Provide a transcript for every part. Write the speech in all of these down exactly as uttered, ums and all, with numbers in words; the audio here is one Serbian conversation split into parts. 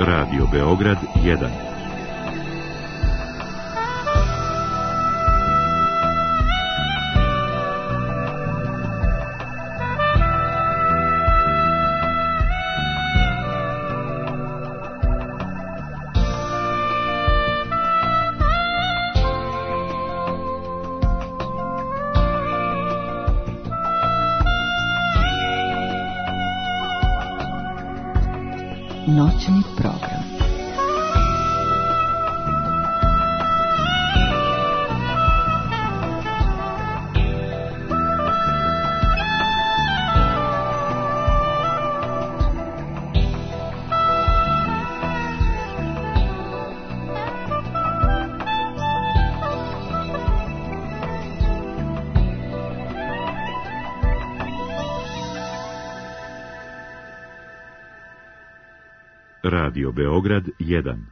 Radio Beograd jedan. Noćni program. Radio Beograd jedan.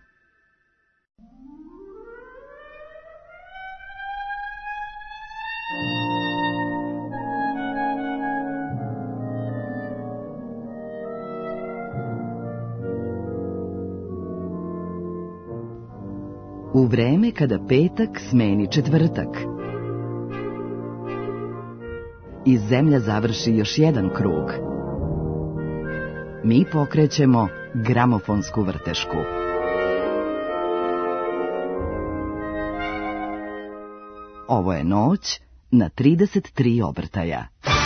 U vreme kada petak smeni četvrtak i zemlja završi još jedan krug, mi pokrećemo gramofonsku vrtešku. Ovo je noć na trideset tri obrtaja.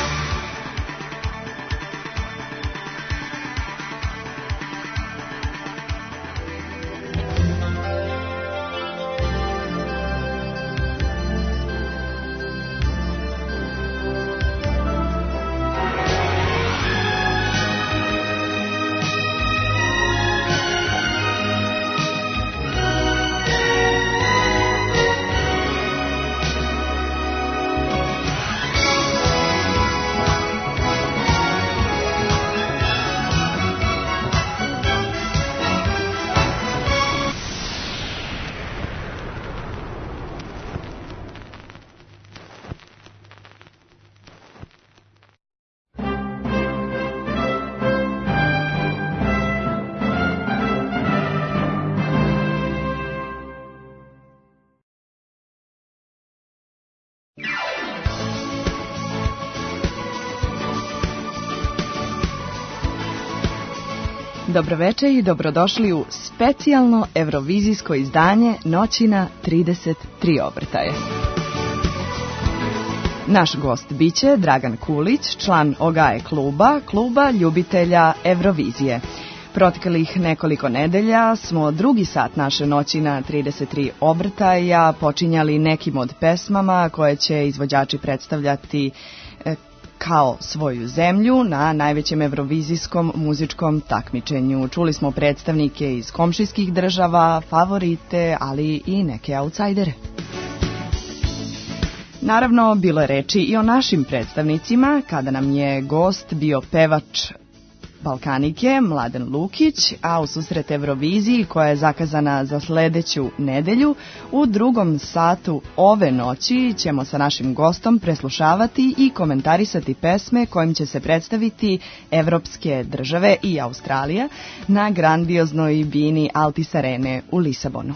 Dobroveče i dobrodošli u specijalno evrovizijsko izdanje Noći na trideset tri obrtaje. Naš gost biće Dragan Kulić, član Ogaje kluba, kluba ljubitelja Evrovizije. Proteklih nekoliko nedelja smo drugi sat naše Noći na trideset tri obrtaja počinjali nekim od pesmama koje će izvođači predstavljati e, kao svoju zemlju na najvećem evrovizijskom muzičkom takmičenju. Čuli smo predstavnike iz komšijskih država, favorite, ali i neke autsajdere. Naravno, bilo je reči i o našim predstavnicima, kada nam je gost bio pevač Balkanike, Mladen Lukić, a u susret Evroviziji, koja je zakazana za sledeću nedelju, u drugom satu ove noći ćemo sa našim gostom preslušavati i komentarisati pesme kojim će se predstaviti evropske države i Australija na grandioznoj bini Altis Arene u Lisabonu.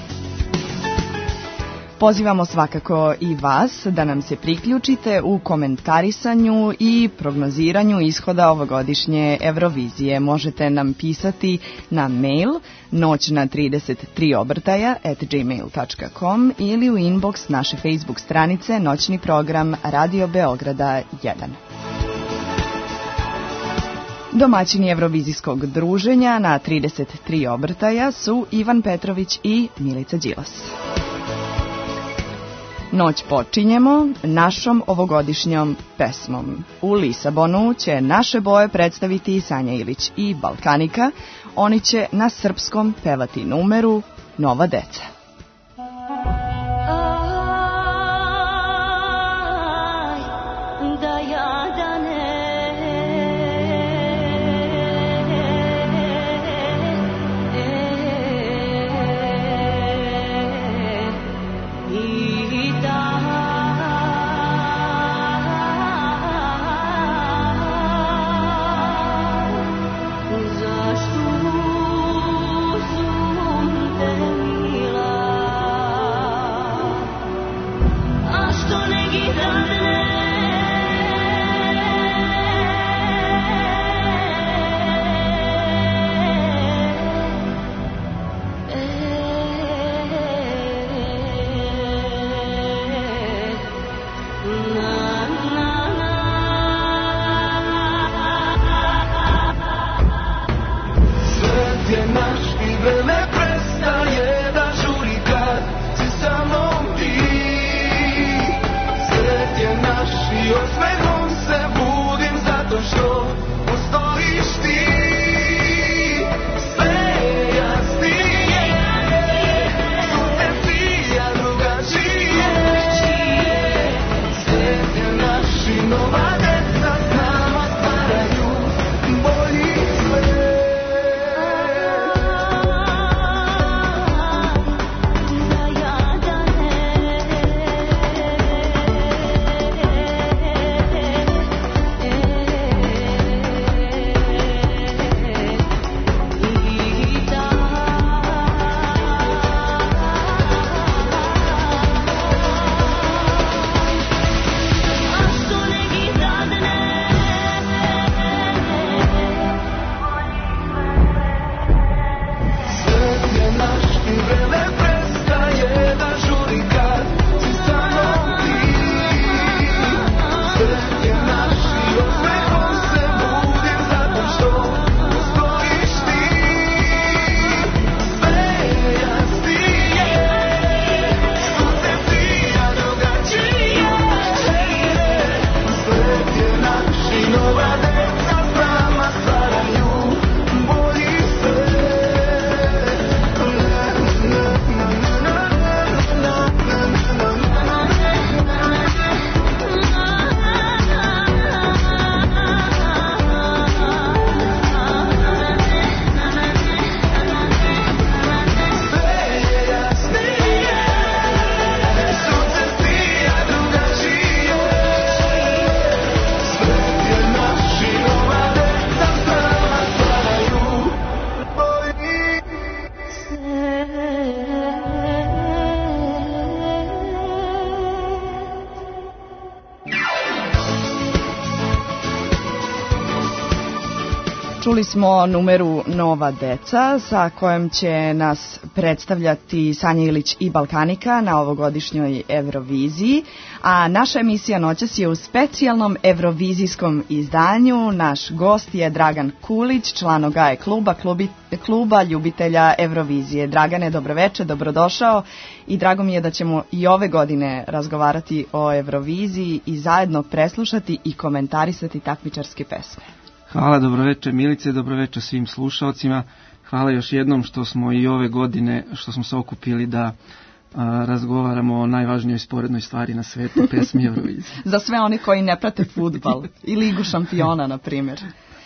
Pozivamo svakako i vas da nam se priključite u komentarisanju i prognoziranju ishoda ovogodišnje Evrovizije. Možete nam pisati na mail noć na trideset tri obrtaja at gmail dot com ili u inbox naše Facebook stranice Noćni program Radio Beograda jedan. Domaćini evrovizijskog druženja na trideset tri obrtaja su Ivan Petrović i Milica Đilas. Noć počinjemo našom ovogodišnjom pesmom. U Lisabonu će naše boje predstaviti Sanja Ilić i Balkanika. Oni će na srpskom pevati numeru Nova deca. Zašto Čuli smo numeru Nova deca sa kojom će nas predstavljati Sanja Ilić i Balkanika na ovogodišnjoj Euroviziji, a naša emisija noćas je u specijalnom eurovizijskom izdanju. Naš gost je Dragan Kulić, član Ogaje kluba, klubi, kluba ljubitelja Eurovizije. Dragane, dobroveče, dobrodošao i drago mi je da ćemo i ove godine razgovarati o Euroviziji i zajedno preslušati i komentarisati takmičarske pesme. Hvala, dobroveče Milice, dobroveče svim slušalcima. Hvala još jednom što smo i ove godine, što smo se okupili da a, razgovaramo o najvažnijoj sporednoj stvari na svetu, pesmi Eurovizije. Za sve oni koji ne prate fudbal i Ligu šampiona, na primjer.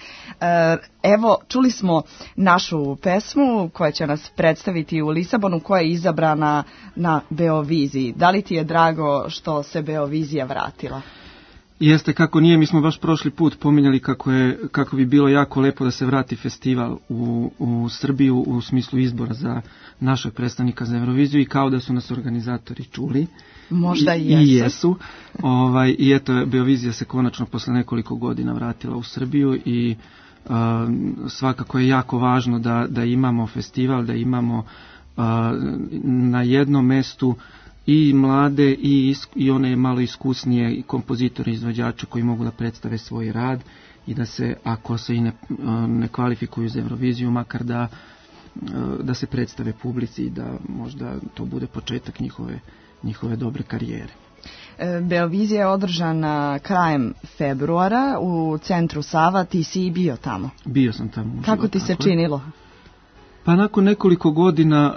Evo, čuli smo našu pesmu koja će nas predstaviti u Lisabonu, koja je izabrana na Beoviziji. Da li ti je drago što se Beovizija vratila? Jeste, kako nije, mi smo baš prošli put pominjali kako, je, kako bi bilo jako lepo da se vrati festival u, u Srbiju u smislu izbora za našeg predstavnika za Euroviziju i kao da su nas organizatori čuli. Možda i jesu. I jesu. Ovaj, I eto, Beovizija se konačno posle nekoliko godina vratila u Srbiju i uh, svakako je jako važno da, da imamo festival, da imamo uh, na jednom mestu i mlade i, i one malo iskusnije i kompozitori i izvođače koji mogu da predstave svoj rad i da se, ako se i ne, ne kvalifikuju za Euroviziju, makar da, da se predstave publici i da možda to bude početak njihove, njihove dobre karijere. Beovizija je održana krajem februara u centru Sava, ti si i bio tamo. Bio sam tamo. Uživo, kako ti se činilo? Pa nakon nekoliko godina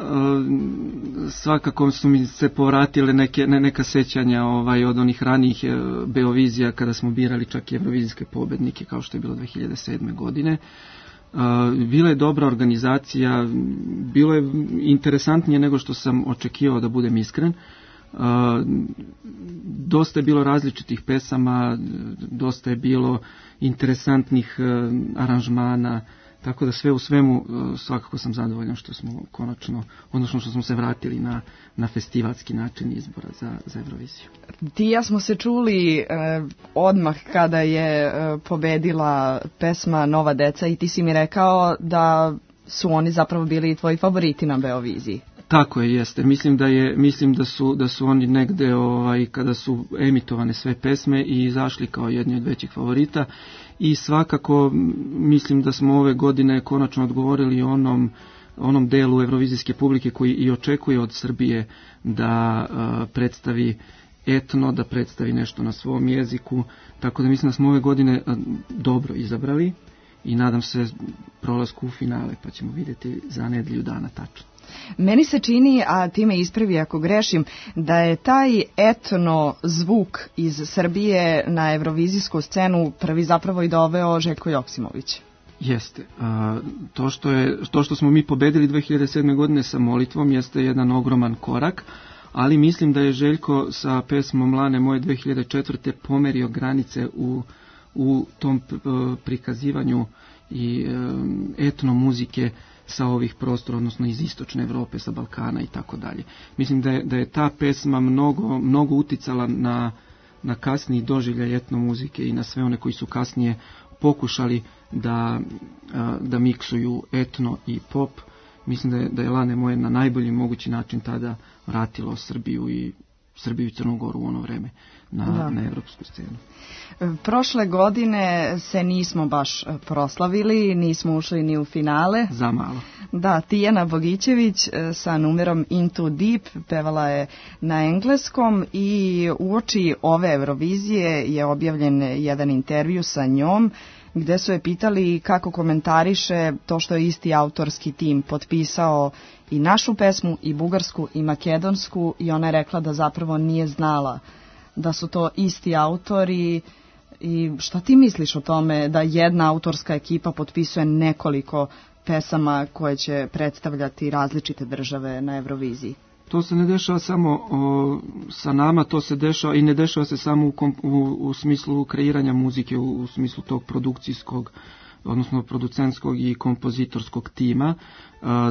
svakako su mi se povratile neke, ne, neka sećanja ovaj, od onih ranijih Beovizija kada smo birali čak i eurovizijske pobednike kao što je bilo dve hiljade sedme. godine. Bila je dobra organizacija, bilo je interesantnije nego što sam očekivao, da budem iskren. Dosta je bilo različitih pesama, dosta je bilo interesantnih aranžmana. Tako da sve u svemu svakako sam zadovoljan što smo konačno, odnosno što smo se vratili na, na festivalski način izbora za, za Euroviziju. Ti ja smo se čuli eh, odmah kada je eh, pobedila pesma Nova deca i ti si mi rekao da su oni zapravo bili tvoji favoriti na Beoviziji. Tako je, jeste. Mislim da je, mislim da su, da su oni negde ovaj, kada su emitovane sve pesme i izašli kao jedni od većih favorita. I svakako mislim da smo ove godine konačno odgovorili onom, onom delu evrovizijske publike koji i očekuje od Srbije da uh, predstavi etno, da predstavi nešto na svom jeziku. Tako da mislim da smo ove godine uh, dobro izabrali i nadam se prolasku u finale, pa ćemo vidjeti za nedelju dana tačno. Meni se čini, a ti me ispravi ako grešim, da je taj etno zvuk iz Srbije na evrovizijsku scenu prvi zapravo i doveo Željko Joksimović. Jeste. A, to, što je, to što smo mi pobedili dve hiljade sedme. godine sa molitvom jeste jedan ogroman korak, ali mislim da je Željko sa pesmom Lane moje dve hiljade četvrte. pomerio granice u, u tom prikazivanju i etno muzike sa ovih prostora, odnosno iz istočne Evrope, sa Balkana i tako dalje. Mislim da je, da je ta pesma mnogo, mnogo uticala na, na kasniji doživljaj etno muzike i na sve one koji su kasnije pokušali da, da miksuju etno i pop. Mislim da je, da je Lane moje na najbolji mogući način tada vratilo Srbiju i Srbiju i Crnu Goru u ono vreme na, na evropsku scenu. Prošle godine se nismo baš proslavili, nismo ušli ni u finale. Za malo. Da, Tijana Bogićević sa numerom Into Deep pevala je na engleskom i uoči ove Eurovizije je objavljen jedan intervju sa njom gde su je pitali kako komentariše to što je isti autorski tim potpisao i našu pesmu, i bugarsku, i makedonsku, i ona je rekla da zapravo nije znala da su to isti autori. I šta ti misliš o tome da jedna autorska ekipa potpisuje nekoliko pesama koje će predstavljati različite države na Euroviziji? To se ne dešava samo o, sa nama, to se dešava i ne dešava se samo u, kom, u, u smislu kreiranja muzike, u, u smislu tog produkcijskog, odnosno producentskog i kompozitorskog tima. A,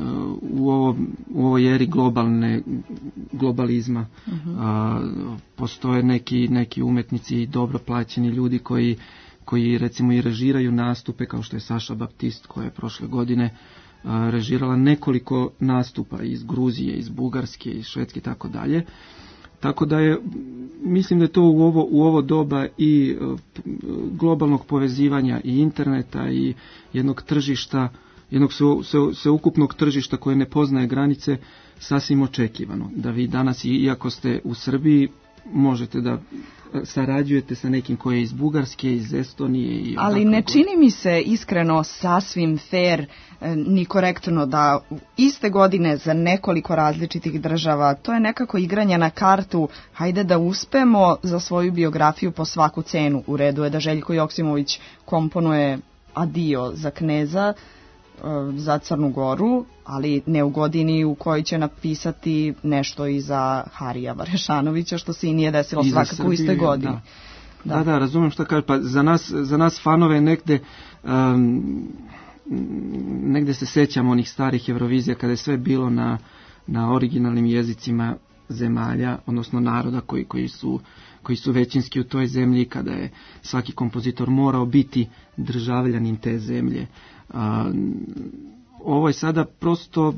u, ovo, u ovoj eri globalne, globalizma uh-huh. a, postoje neki, neki umetnici i dobro plaćeni ljudi koji koji recimo i režiraju nastupe, kao što je Saša Baptist koja je prošle godine a, režirala nekoliko nastupa iz Gruzije, iz Bugarske, iz Švedske i tako dalje. Tako da je, mislim da je to u ovo, u ovo doba i uh, globalnog povezivanja i interneta i jednog tržišta, jednog sveukupnog tržišta koje ne poznaje granice, sasvim očekivano. Da vi danas, iako ste u Srbiji, možete da sarađujete sa nekim koji je iz Bugarske, iz Estonije. I ali ne god. Čini mi se iskreno sasvim fair ni korektno da iste godine za nekoliko različitih država, to je nekako igranje na kartu, hajde da uspemo za svoju biografiju po svaku cenu. U redu je da Željko Joksimović komponuje Adio za Kneza, za Crnu Goru, ali ne u godini u kojoj će napisati nešto i za Harija Varešanovića, što se i nije desilo I svakako Srbiju, u istoj godini. Da, da, da, da razumijem što kaže. Pa za nas, za nas fanove negde, um, negde se sećamo onih starih Eurovizija kada je sve bilo na, na originalnim jezicima zemalja, odnosno naroda koji, koji su koji su većinski u toj zemlji, kada je svaki kompozitor morao biti državljanin te zemlje. A, ovo je sada prosto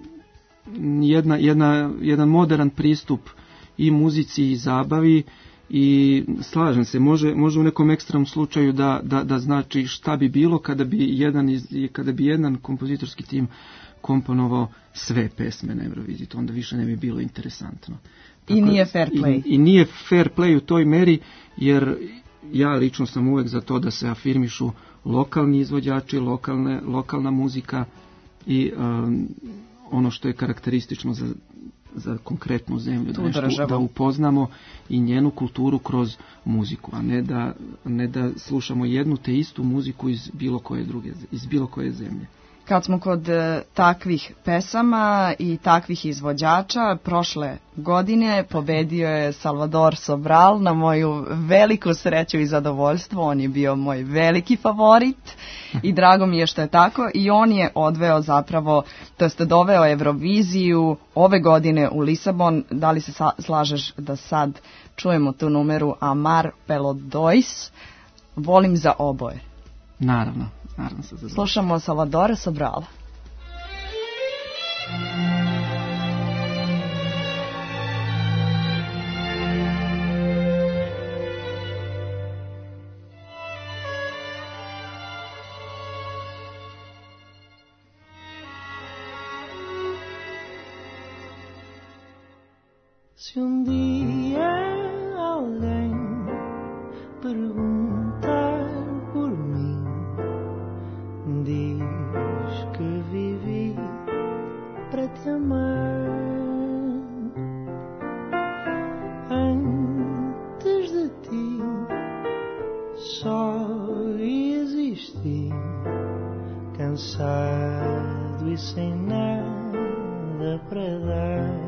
jedna, jedna, jedan modern pristup i muzici i zabavi i slažem se, može, može u nekom ekstremnom slučaju da, da, da znači šta bi bilo kada bi jedan, iz, kada bi jedan kompozitorski tim komponovao sve pesme na Euroviziji, to onda više ne bi bilo interesantno. Tako, I nije fair play. I, I nije fair play u toj meri, jer ja lično sam uvek za to da se afirmišu lokalni izvođači, lokalne, lokalna muzika i um, ono što je karakteristično za, za konkretnu zemlju, da, nešto, da upoznamo i njenu kulturu kroz muziku, a ne da, ne da slušamo jednu te istu muziku iz bilo koje druge, iz bilo koje zemlje. Kad smo kod e, takvih pesama i takvih izvođača, prošle godine pobedio je Salvador Sobral, na moju veliku sreću i zadovoljstvo. On je bio moj veliki favorit i drago mi je što je tako. I on je odveo zapravo, to jest doveo Euroviziju ove godine u Lisabon. Da li se sa, slažeš da sad čujemo tu numeru Amar pelo dois, volim za oboje? Naravno. Se slušamo Salvadora Sobrala. Se um dia alguém perguntar por mim, diz que vivi para te amar. Antes de ti só existi, cansado e sem nada para dar.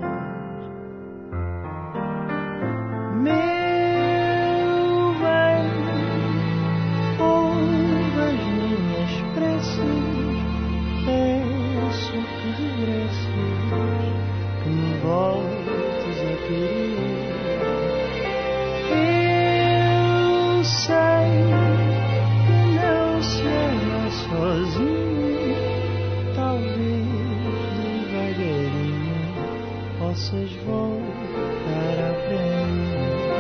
Possas voltar a aprender.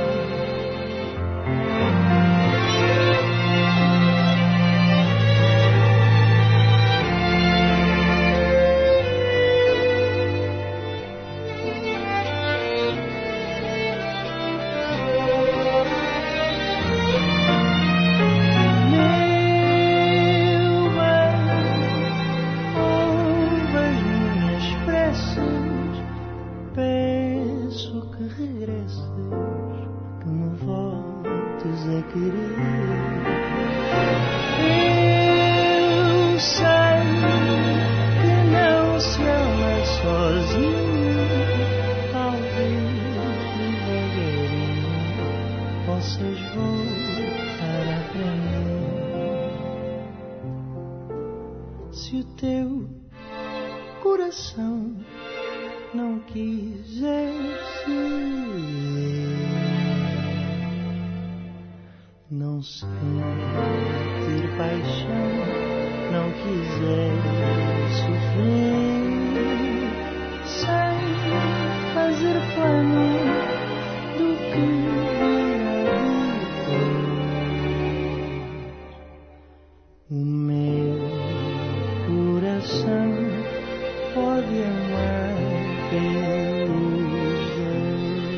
Se o teu coração não quisesse, não sentir paixão, não quiser sofrer, sem fazer plano do que virá depois. O meu coração pode amar pelos dois.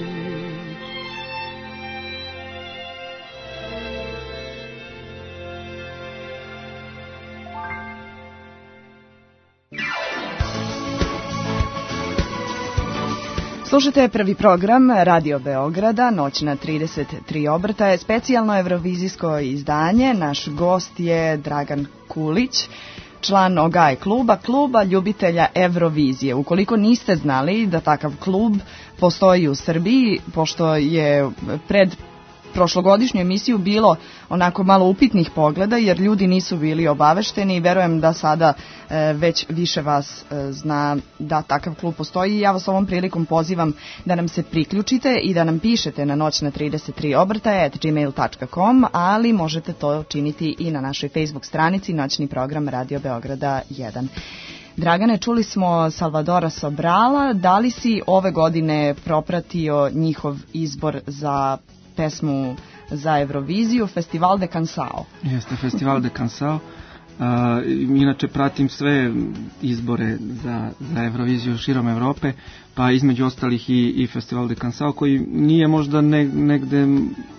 Slušajte prvi program Radio Beograda, Noćna trideset tri obrta je specijalno evrovizijsko izdanje. Naš gost je Dragan Kulić, član O G A E kluba, kluba ljubitelja Evrovizije. Ukoliko niste znali da takav klub postoji u Srbiji, pošto je pred prošlogodišnju emisiju bilo onako malo upitnih pogleda, jer ljudi nisu bili obavešteni i verujem da sada e, već više vas e, zna da takav klub postoji. Ja vas ovom prilikom pozivam da nam se priključite i da nam pišete na noćna trideset tri obrtaje at gmail dot com, ali možete to činiti i na našoj Facebook stranici Noćni program Radio Beograda jedan. Dragane, čuli smo Salvadora Sobrala. Da li si ove godine propratio njihov izbor za pesmu za Euroviziju, Festival de Canção? Jeste, Festival de Canção. Uh, inače pratim sve izbore za, za Euroviziju širom Evrope, pa između ostalih i, i Festival de Canção, koji nije možda ne, negde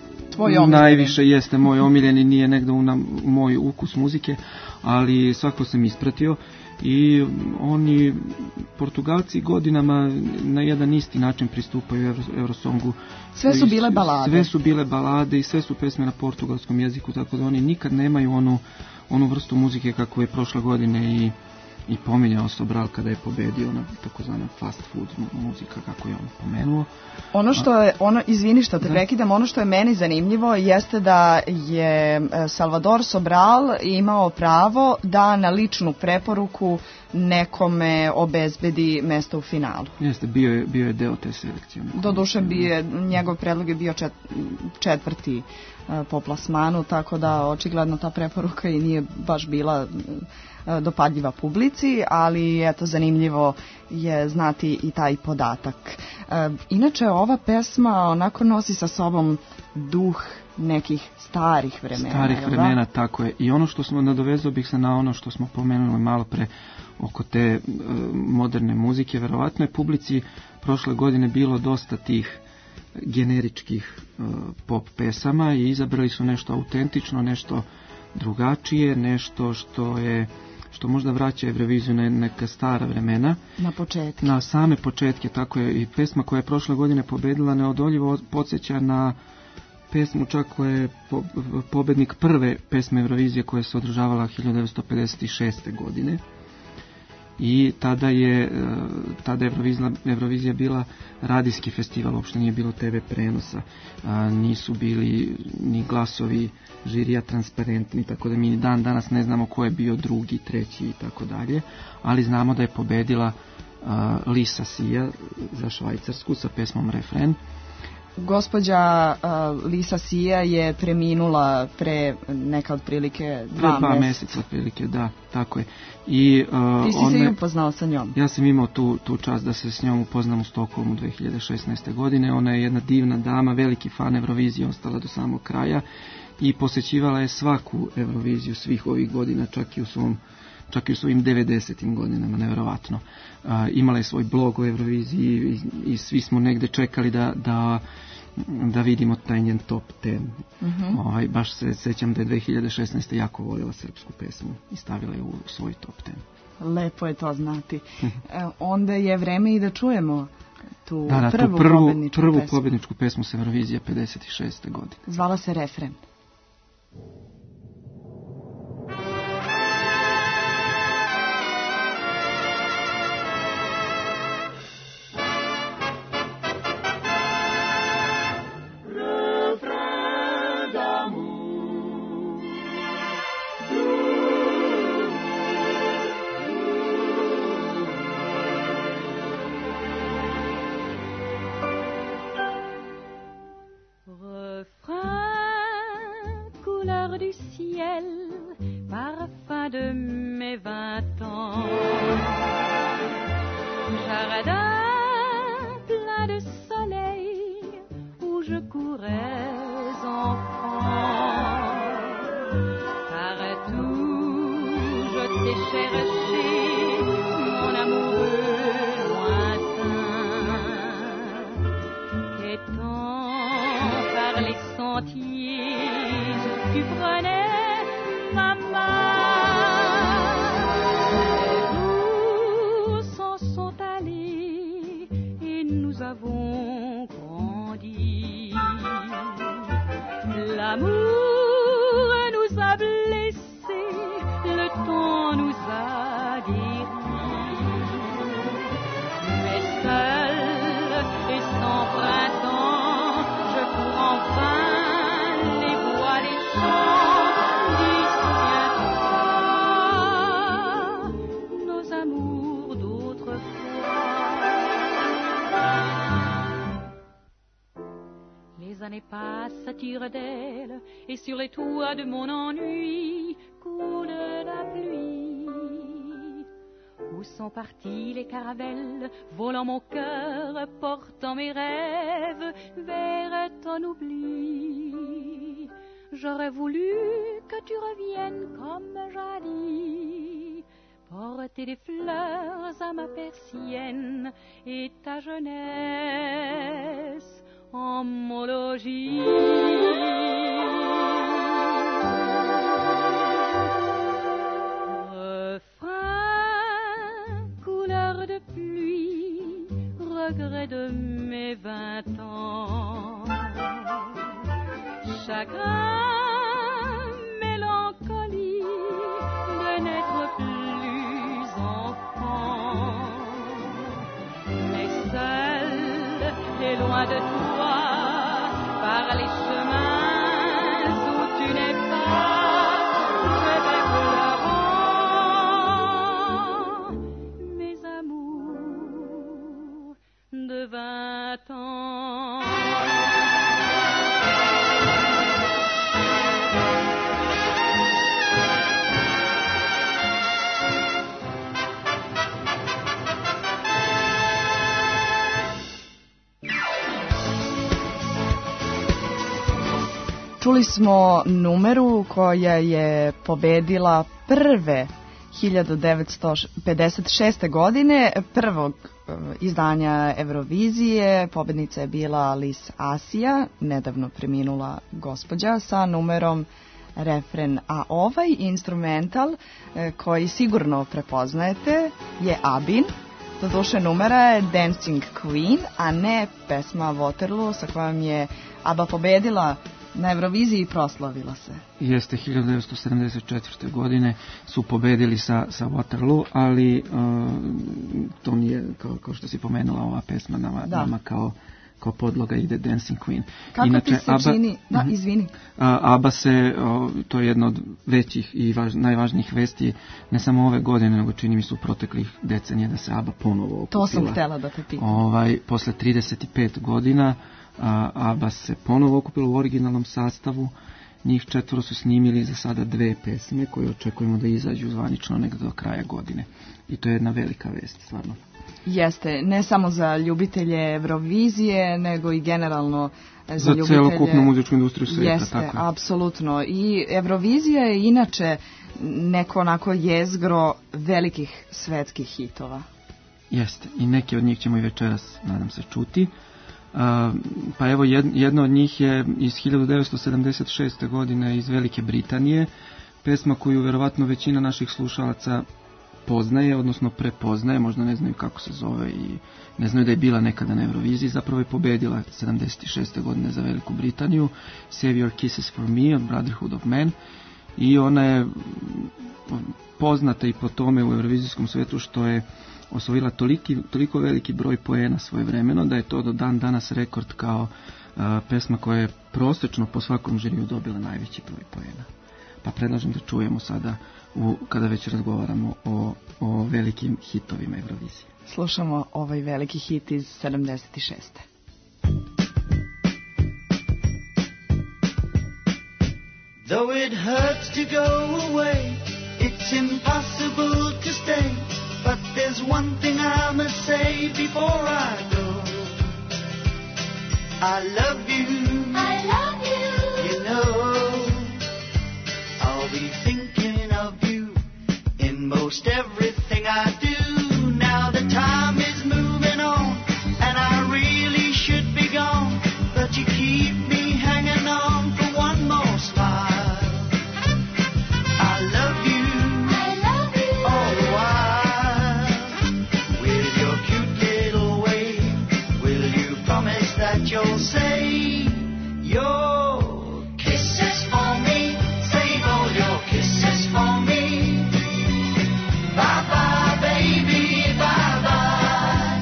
najviše jeste moj omiljeni, nije negde u, na, u moj ukus muzike, ali svako sam ispratio. I oni, Portugalci, godinama na jedan isti način pristupaju Euro, Eurosongu. Sve su bile balade. Sve su bile balade i sve su pesme na portugalskom jeziku, tako da oni nikad nemaju onu, onu vrstu muzike kako je prošle godine i, i pominjao Sobral kada je pobedio, ona takozvana fast food muzika, kako je on pomenuo. Ono što je, ono, izvini što te prekidam, ono što je meni zanimljivo jeste da je Salvador Sobral imao pravo da na ličnu preporuku nekome obezbedi mesto u finalu. Jeste, bio je, bio je deo te selekcije. Doduše, bio, njegov predlog je bio čet, četvrti uh, po plasmanu, tako da očigledno ta preporuka i nije baš bila uh, dopadljiva publici, ali eto, zanimljivo je znati i taj podatak. Uh, inače, ova pesma onako nosi sa sobom duh nekih starih vremena. Starih vremena, tako je. I ono što smo, nadovezao bih se na ono što smo pomenuli malo pre oko te uh, moderne muzike, verovatno je publici prošle godine bilo dosta tih generičkih uh, pop pesama i izabrali su nešto autentično, nešto drugačije, nešto što je što možda vraća Euroviziju na neka stara vremena. Na početke. Na same početke, tako je. I pesma koja je prošle godine pobedila neodoljivo podsjeća na pesmu čak koja je po, pobednik prve pesme Eurovizije koja se održavala hiljadu devetsto pedeset šeste. godine. I tada je tada je Eurovizija, Eurovizija bila radijski festival, uopšte nije bilo te ve prenosa, a, nisu bili ni glasovi žirija transparentni, tako da mi dan danas ne znamo ko je bio drugi, treći i tako dalje, ali znamo da je pobedila a, Lisa Sia za Švajcarsku sa pesmom Refren. Gospođa uh, Lisa Sia je preminula pre neka otprilike dva, dva mjeseca. mjeseca otprilike, da, tako je. I, uh, Ti si one, se i upoznao sa njom? Ja sam imao tu, tu čast da se s njom upoznam u Stokholmu dve hiljade šesnaeste. godine. Ona je jedna divna dama, veliki fan Eurovizije, ostala do samog kraja i posjećivala je svaku Euroviziju svih ovih godina, čak i u svom čak i u svojim devedesetim godinama, nevjerovatno. Uh, imala je svoj blog o Euroviziji i, i svi smo negde čekali da, da, da vidimo taj njen top deset. Uh-huh. Ovaj, baš se sećam da je dve hiljade šesnaeste. jako voljela srpsku pesmu i stavila je u svoj top deset. Lepo je to znati. e, onda je vreme i da čujemo tu da, da, prvu, tu prvu pobedničku prvu pesmu. pobedničku pesmu sa Eurovizije pedeset šeste. godine. Zvala se Refren. Refrain couleur du ciel, parfum de mes vingt ans. Jardin plein de soleil où je courais enfant. Partout je t'ai cherché, mon amoureux lointain. Quêtant par les sentiers où tu prenais ma main. Les jours s'en sont allés et nous avons grandi. L'amour nous a blessés, le temps nous a guéris. Mais seul et sans printemps, je cours enfin les bois, les champs. Dis, souviens-toi nos amours d'autrefois. Les années passent, tirent d'elle, et sur les toits de mon ennui coule la pluie. Où sont partis les caravelles, volant mon cœur, portant mes rêves vers ton oubli. J'aurais voulu que tu reviennes comme jadis, porter des fleurs à ma persienne et ta jeunesse en homologie. Refrain, couleur de pluie, regret de mes vingt ans. Chagrin, mélancolie de n'être plus enfant. Mais seul et loin de toi, par les chemins où tu n'es pas, je vais pleurant mes amours de vingt ans. Čuli smo numeru koja je pobedila prve hiljadu devetsto pedeset šeste. godine prvog izdanja Eurovizije. Pobednica je bila Alice Asija, nedavno preminula gospođa, sa numerom Refren. A ovaj instrumental koji sigurno prepoznajete je Abin. Doduše numera je Dancing Queen, a ne pesma Waterloo sa kojom je ABBA pobedila na Euroviziji i proslavila se. Jeste, hiljadu devetsto sedamdeset četvrte. godine su pobedili sa, sa Waterloo, ali uh, to mi je, kao, kao što si pomenula, ova pesma nama, nama kao, kao podloga ide Dancing Queen. Kako Inače, ti se ABBA, čini? Da, uh, izvini. Uh, ABBA se, uh, to je jedna od većih i važ, najvažnijih vesti, ne samo ove godine, nego čini mi su proteklih decenija da se ABBA ponovo okupila. To sam htjela da te pitam. Ovaj, posle trideset pet godina A, ABBA se ponovo okupilo u originalnom sastavu. Njih četvoro su snimili za sada dve pesme koje očekujemo da izađu zvanično negdje do kraja godine. I to je jedna velika vest, stvarno. Jeste, ne samo za ljubitelje Eurovizije, nego i generalno za, za ljubitelje... Za celokupnu muzičku industriju svijeta. Jeste, tako je. Apsolutno. I Eurovizija je inače neko onako jezgro velikih svetskih hitova. Jeste, i neki od njih ćemo i večeras, nadam se, čuti. Uh, pa evo jedna od njih je iz hiljadu devetsto sedamdeset šeste. godine iz Velike Britanije, pesma koju vjerovatno većina naših slušalaca poznaje, odnosno prepoznaje, možda ne znaju kako se zove i ne znaju da je bila nekada na Euroviziji, zapravo je pobedila sedamdeset šeste. godine za Veliku Britaniju, Save Your Kisses for Me, Brotherhood of Man, i ona je poznata i po tome u eurovizijskom svijetu što je osvojila toliki, toliko veliki broj poena svojevremeno da je to do dan danas rekord kao uh, pesma koja je prosječno po svakom žiriju dobila najveći broj poena. Pa predlažem da čujemo sada u, kada već razgovaramo o, o velikim hitovima Eurovizije. Slušamo ovaj veliki hit iz sedamdeset šeste. Though it hurts to go away, it's impossible to stay. But there's one thing I must say before I go. I love you. I love you. You know, I'll be thinking of you in most everything I do. Now the time is moving on, and I really should be gone, but you keep me hanging on for one more smile. I love you. I love you. All the while, with your cute little way, will you promise that you'll say your kisses for me? Save all your kisses for me. Bye bye, baby, bye bye.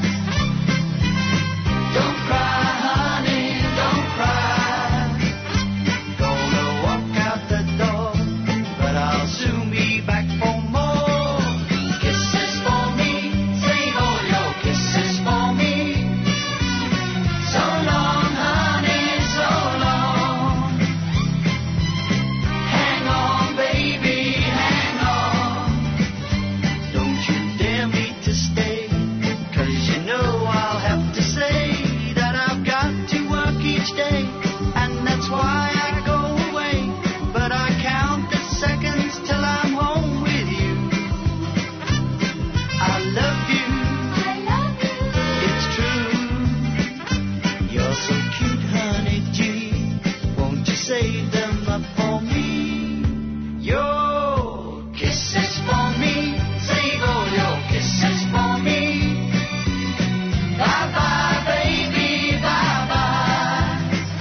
Don't cry, honey, don't cry. Gonna walk out the door, but I'll soon be back for more kisses for me. Save all your kisses for me. So long, honey, so long. Hang on, baby, hang on. Don't you dare me to stay, 'cause you know I'll have to say that I've got to work each day, and that's why I go away. But I count the seconds till I'm home with you. I love you, I love you. it's true. You're so cute, honey G. Won't you save them up for me? Your kisses for me. Save all your kisses for me. Bye bye, baby, bye bye.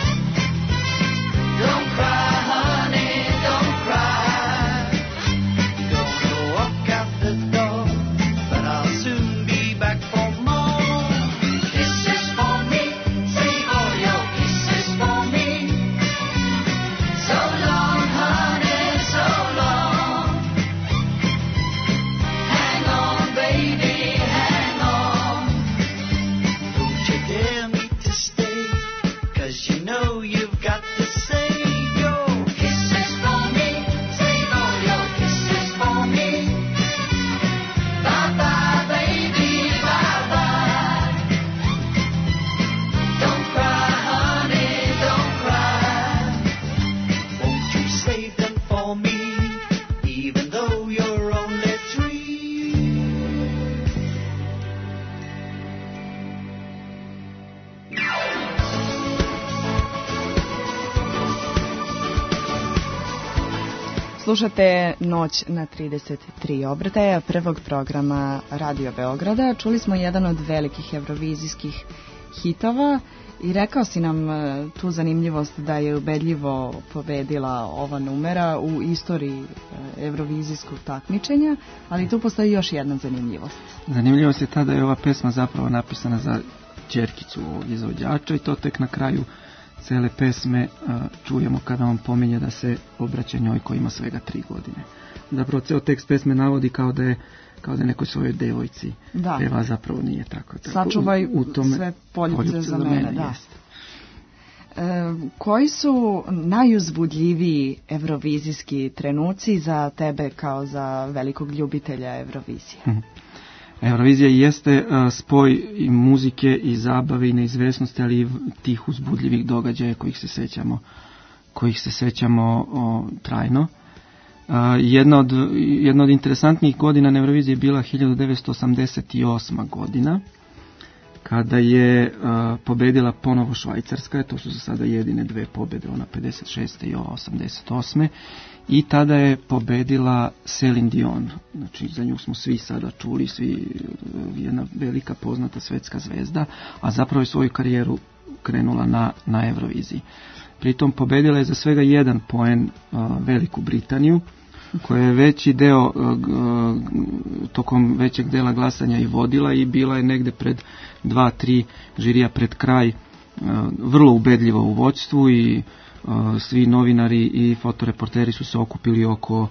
Don't cry, honey, don't cry. Gonna walk out the door, but I'll soon be back for more kisses for me. Save all your kisses for me. So long, honey, so long. Hang on, baby, hang on. Don't you dare me to stay, 'cause you know you've got to save your kisses for me. Save all your kisses for me. Bye bye, baby, bye bye. Don't cry, honey, don't cry. Won't you save them for me, even though you're only three? Slušate Noć na trideset tri obrtaja prvog programa Radio Beograda. Čuli smo jedan od velikih evrovizijskih hitova i rekao si nam e, tu zanimljivost da je ubedljivo pobedila ova numera u istoriji e, evrovizijskog takmičenja, ali tu postoji još jedna zanimljivost. Zanimljivost je ta da je ova pesma zapravo napisana za ćerkicu ovog izvođača i to tek na kraju cele pesme a, čujemo kada on pominje da se obraća njoj koji ima svega tri godine. Zapravo ceo tekst pesme navodi kao da je kao da je nekoj svojoj devojci Da. peva, zapravo nije tako. tako Sačuvaj u, u tome, sve poljubice poljubice za mene, da. jeste. E, koji su najuzbudljiviji evrovizijski trenuci za tebe kao za velikog ljubitelja Eurovizije? Mhm. Eurovizija jeste uh, spoj i muzike i zabave i neizvesnosti, ali i tih uzbudljivih događaja kojih se sećamo, kojih se sećamo o, trajno. Uh, jedna, od, jedna od interesantnijih godina na Euroviziji je bila hiljadu devetsto osamdeset osma godina, kada je uh, pobedila ponovo Švajcarska, to su za sada jedine dve pobjede, ona pedeset šeste i ova osamdeset osme I tada je pobedila Celine Dion. Znači, za nju smo svi sada čuli, svi, jedna velika poznata svetska zvezda, a zapravo je svoju karijeru krenula na, na Euroviziji. Pritom pobedila je za svega jedan poen uh, Veliku Britaniju, koja je veći deo, uh, tokom većeg dela glasanja i vodila i bila je negde pred dva, tri žirija pred kraj uh, vrlo ubedljivo u vođstvu i uh, svi novinari i fotoreporteri su se okupili oko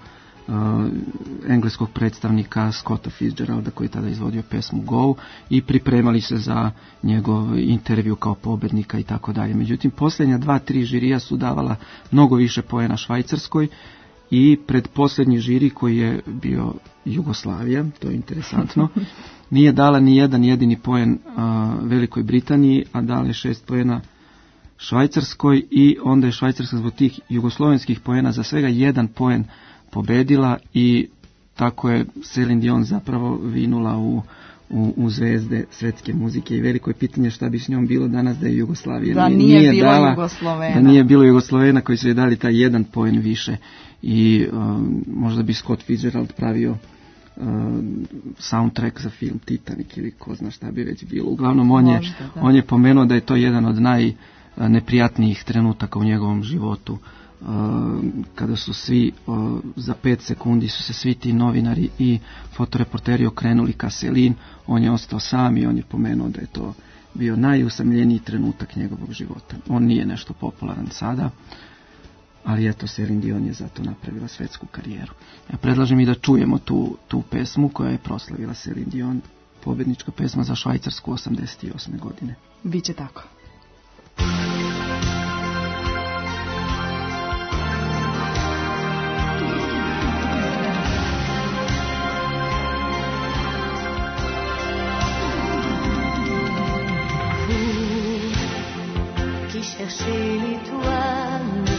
engleskog predstavnika Scotta Fitzgeralda koji je tada izvodio pesmu Go i pripremali se za njegov intervju kao pobednika i tako dalje. Međutim, posljednja dva, tri žirija su davala mnogo više poena Švajcarskoj i pred posljednji žiri koji je bio Jugoslavija, to je interesantno, nije dala ni jedan jedini poen a, Velikoj Britaniji, a dala je šest poena Švajcarskoj i onda je Švajcarska zbog tih jugoslovenskih poena za svega jedan poen pobedila i tako je Celine Dion zapravo vinula u, u, u zvezde svetske muzike i veliko je pitanje šta bi s njom bilo danas da je Jugoslavija da nije, nije, nije bilo dala, Jugoslovena. da nije bilo Jugoslovena koji su je dali taj jedan poen više i um, možda bi Scott Fitzgerald pravio um, soundtrack za film Titanic ili ko zna šta bi već bilo. Uglavnom on je, Možda, da. on je pomenuo da je to jedan od najneprijatnijih trenutaka u njegovom životu. Uh, kada su svi uh, za pet sekundi su se svi ti novinari i fotoreporteri okrenuli ka Celine, on je ostao sam i on je pomenuo da je to bio najusamljeniji trenutak njegovog života. On nije nešto popularan sada, ali eto, Celine Dion je zato napravila svetsku karijeru. Ja predlažem i da čujemo tu, tu pesmu koja je proslavila Celine Dion, pobjednička pesma za Švajcarsku osamdeset osme godine. Biće tako. Cherchez l'étoile,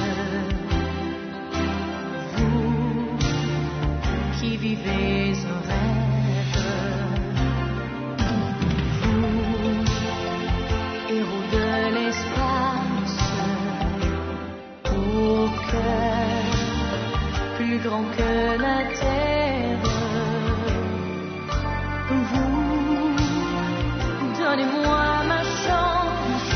vous qui vivez un rêve, vous, héros de l'espace, au cœur plus grand que la terre, vous, donnez-moi ma chance.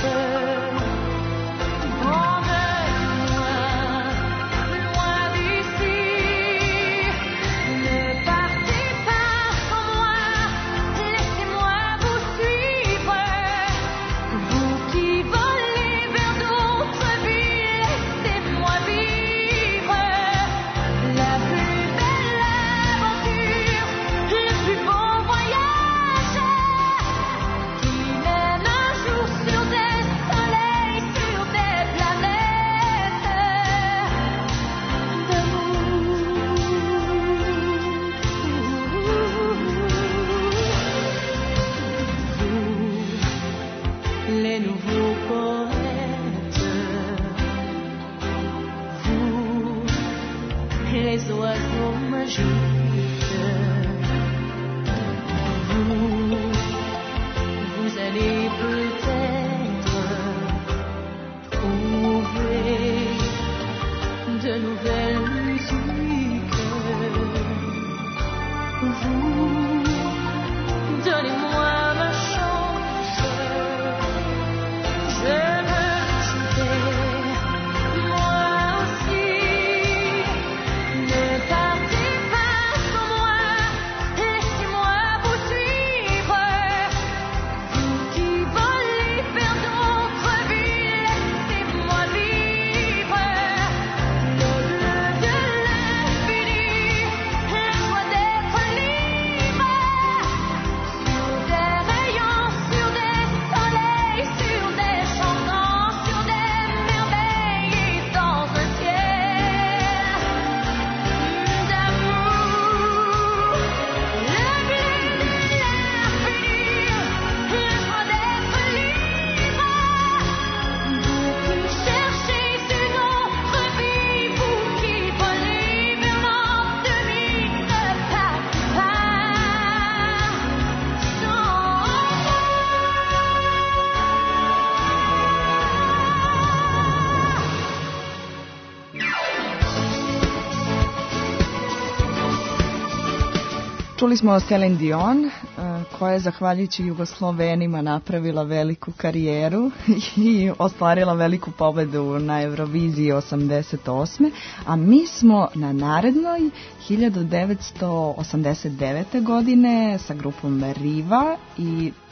Čuli smo Celine Dion, koja je zahvaljujući Jugoslovenima napravila veliku karijeru i ostvarila veliku pobedu na Euroviziji osamdeset osme. A mi smo na narednoj hiljadu devetsto osamdeset devete godine sa grupom Riva i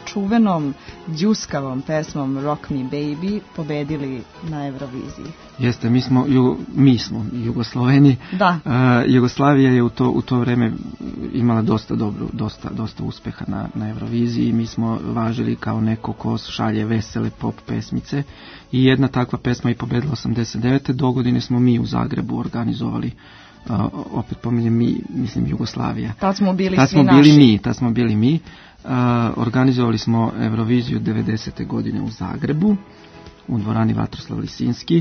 čuvenom đuskavom pesmom Rock Me Baby pobedili na Euroviziji. Jeste, mi smo, ju, mi smo Jugosloveni. Da. Uh, Jugoslavija je u to, u to vreme imala dosta dobro, dosta, dosta uspeha na, na Euroviziji. Mi smo važili kao neko ko šalje vesele pop pesmice i jedna takva pesma je pobedila osamdeset devete. Dogodine smo mi u Zagrebu organizovali, uh, opet pominjem mi, mislim Jugoslavija. Tad smo bili tad svi smo naši. Bili mi, tad smo bili mi. Uh, organizovali smo Euroviziju devedesete godine u Zagrebu, u dvorani Vatroslav Lisinski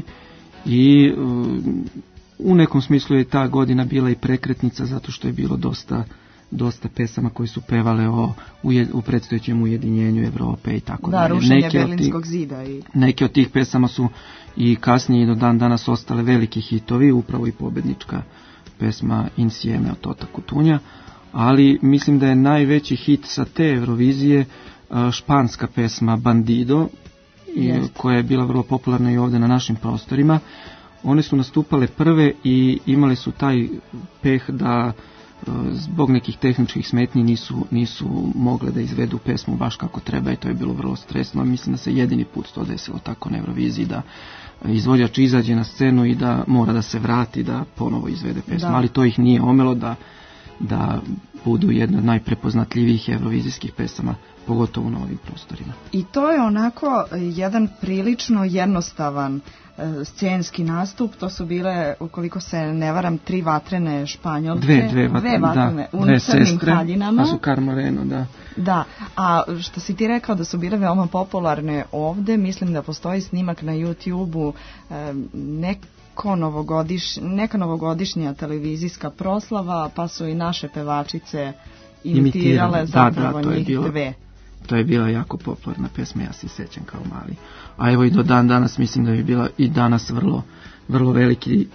i uh, u nekom smislu je ta godina bila i prekretnica zato što je bilo dosta, dosta pesama koji su pevale o uje, u predstojećem ujedinjenju Evrope i tako da, dalje. rušenje Neke Berlinskog od tih, zida. I... Neke od tih pesama su i kasnije i do dan danas ostale veliki hitovi, upravo i pobednička pesma Insieme od Tota Kutunja, ali mislim da je najveći hit sa te Eurovizije uh, španska pesma Bandido, i, koja je bila vrlo popularna i ovdje na našim prostorima. One su nastupale prve i imale su taj peh da uh, zbog nekih tehničkih smetnji nisu, nisu mogle da izvedu pesmu baš kako treba i to je bilo vrlo stresno. Mislim da se jedini put to desilo tako na Euroviziji, da izvođač izađe na scenu i da mora da se vrati da ponovo izvede pesmu, da. Ali to ih nije omelo da, da budu jedna od najprepoznatljivijih eurovizijskih pesama, pogotovo na ovim prostorima. I to je onako jedan prilično jednostavan e, scenski nastup. To su bile, ukoliko se ne varam, tri vatrene Španjolke. Dve, dve, vat, dve vatrene, da, u dve crnim sestre, haljinama. Azúcar Moreno, da. Da, a što si ti rekao da su bile veoma popularne ovde, mislim da postoji snimak na YouTube-u e, neko novogodiš, neka novogodišnja televizijska proslava, pa su i naše pevačice imitirale zapravo da, da, njih bilo, dve. To je bila jako popularna pesma, ja se sjećam kao mali. A evo i do dan danas mislim da je bila i danas vrlo, vrlo veliki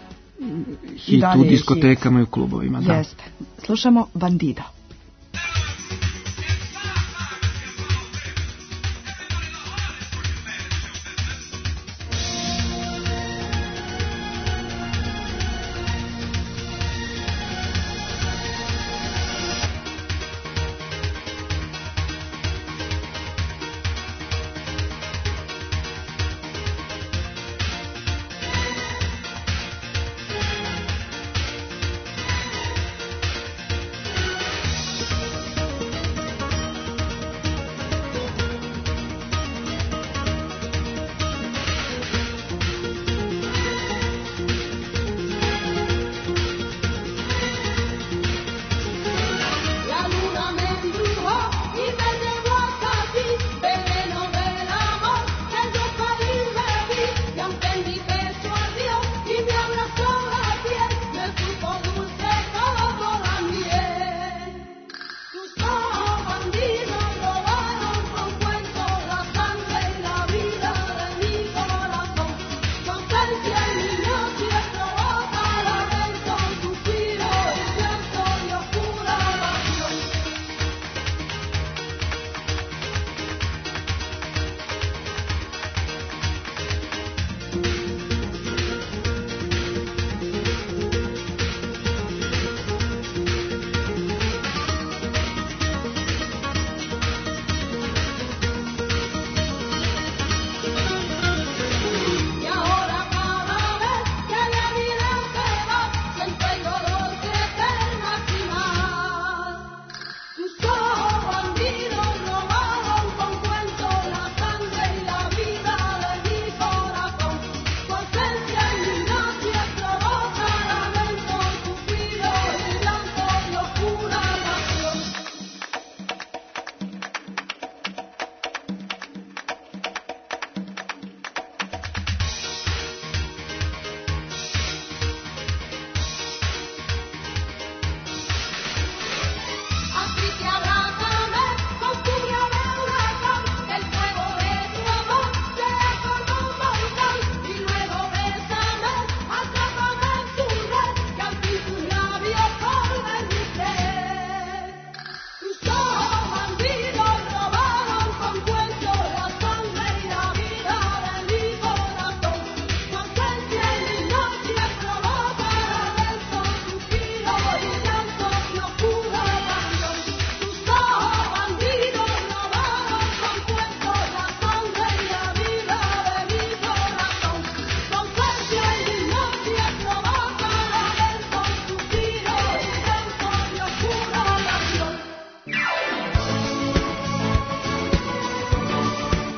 hit u diskotekama hit. I u klubovima. Jeste. Da. Slušamo Bandido.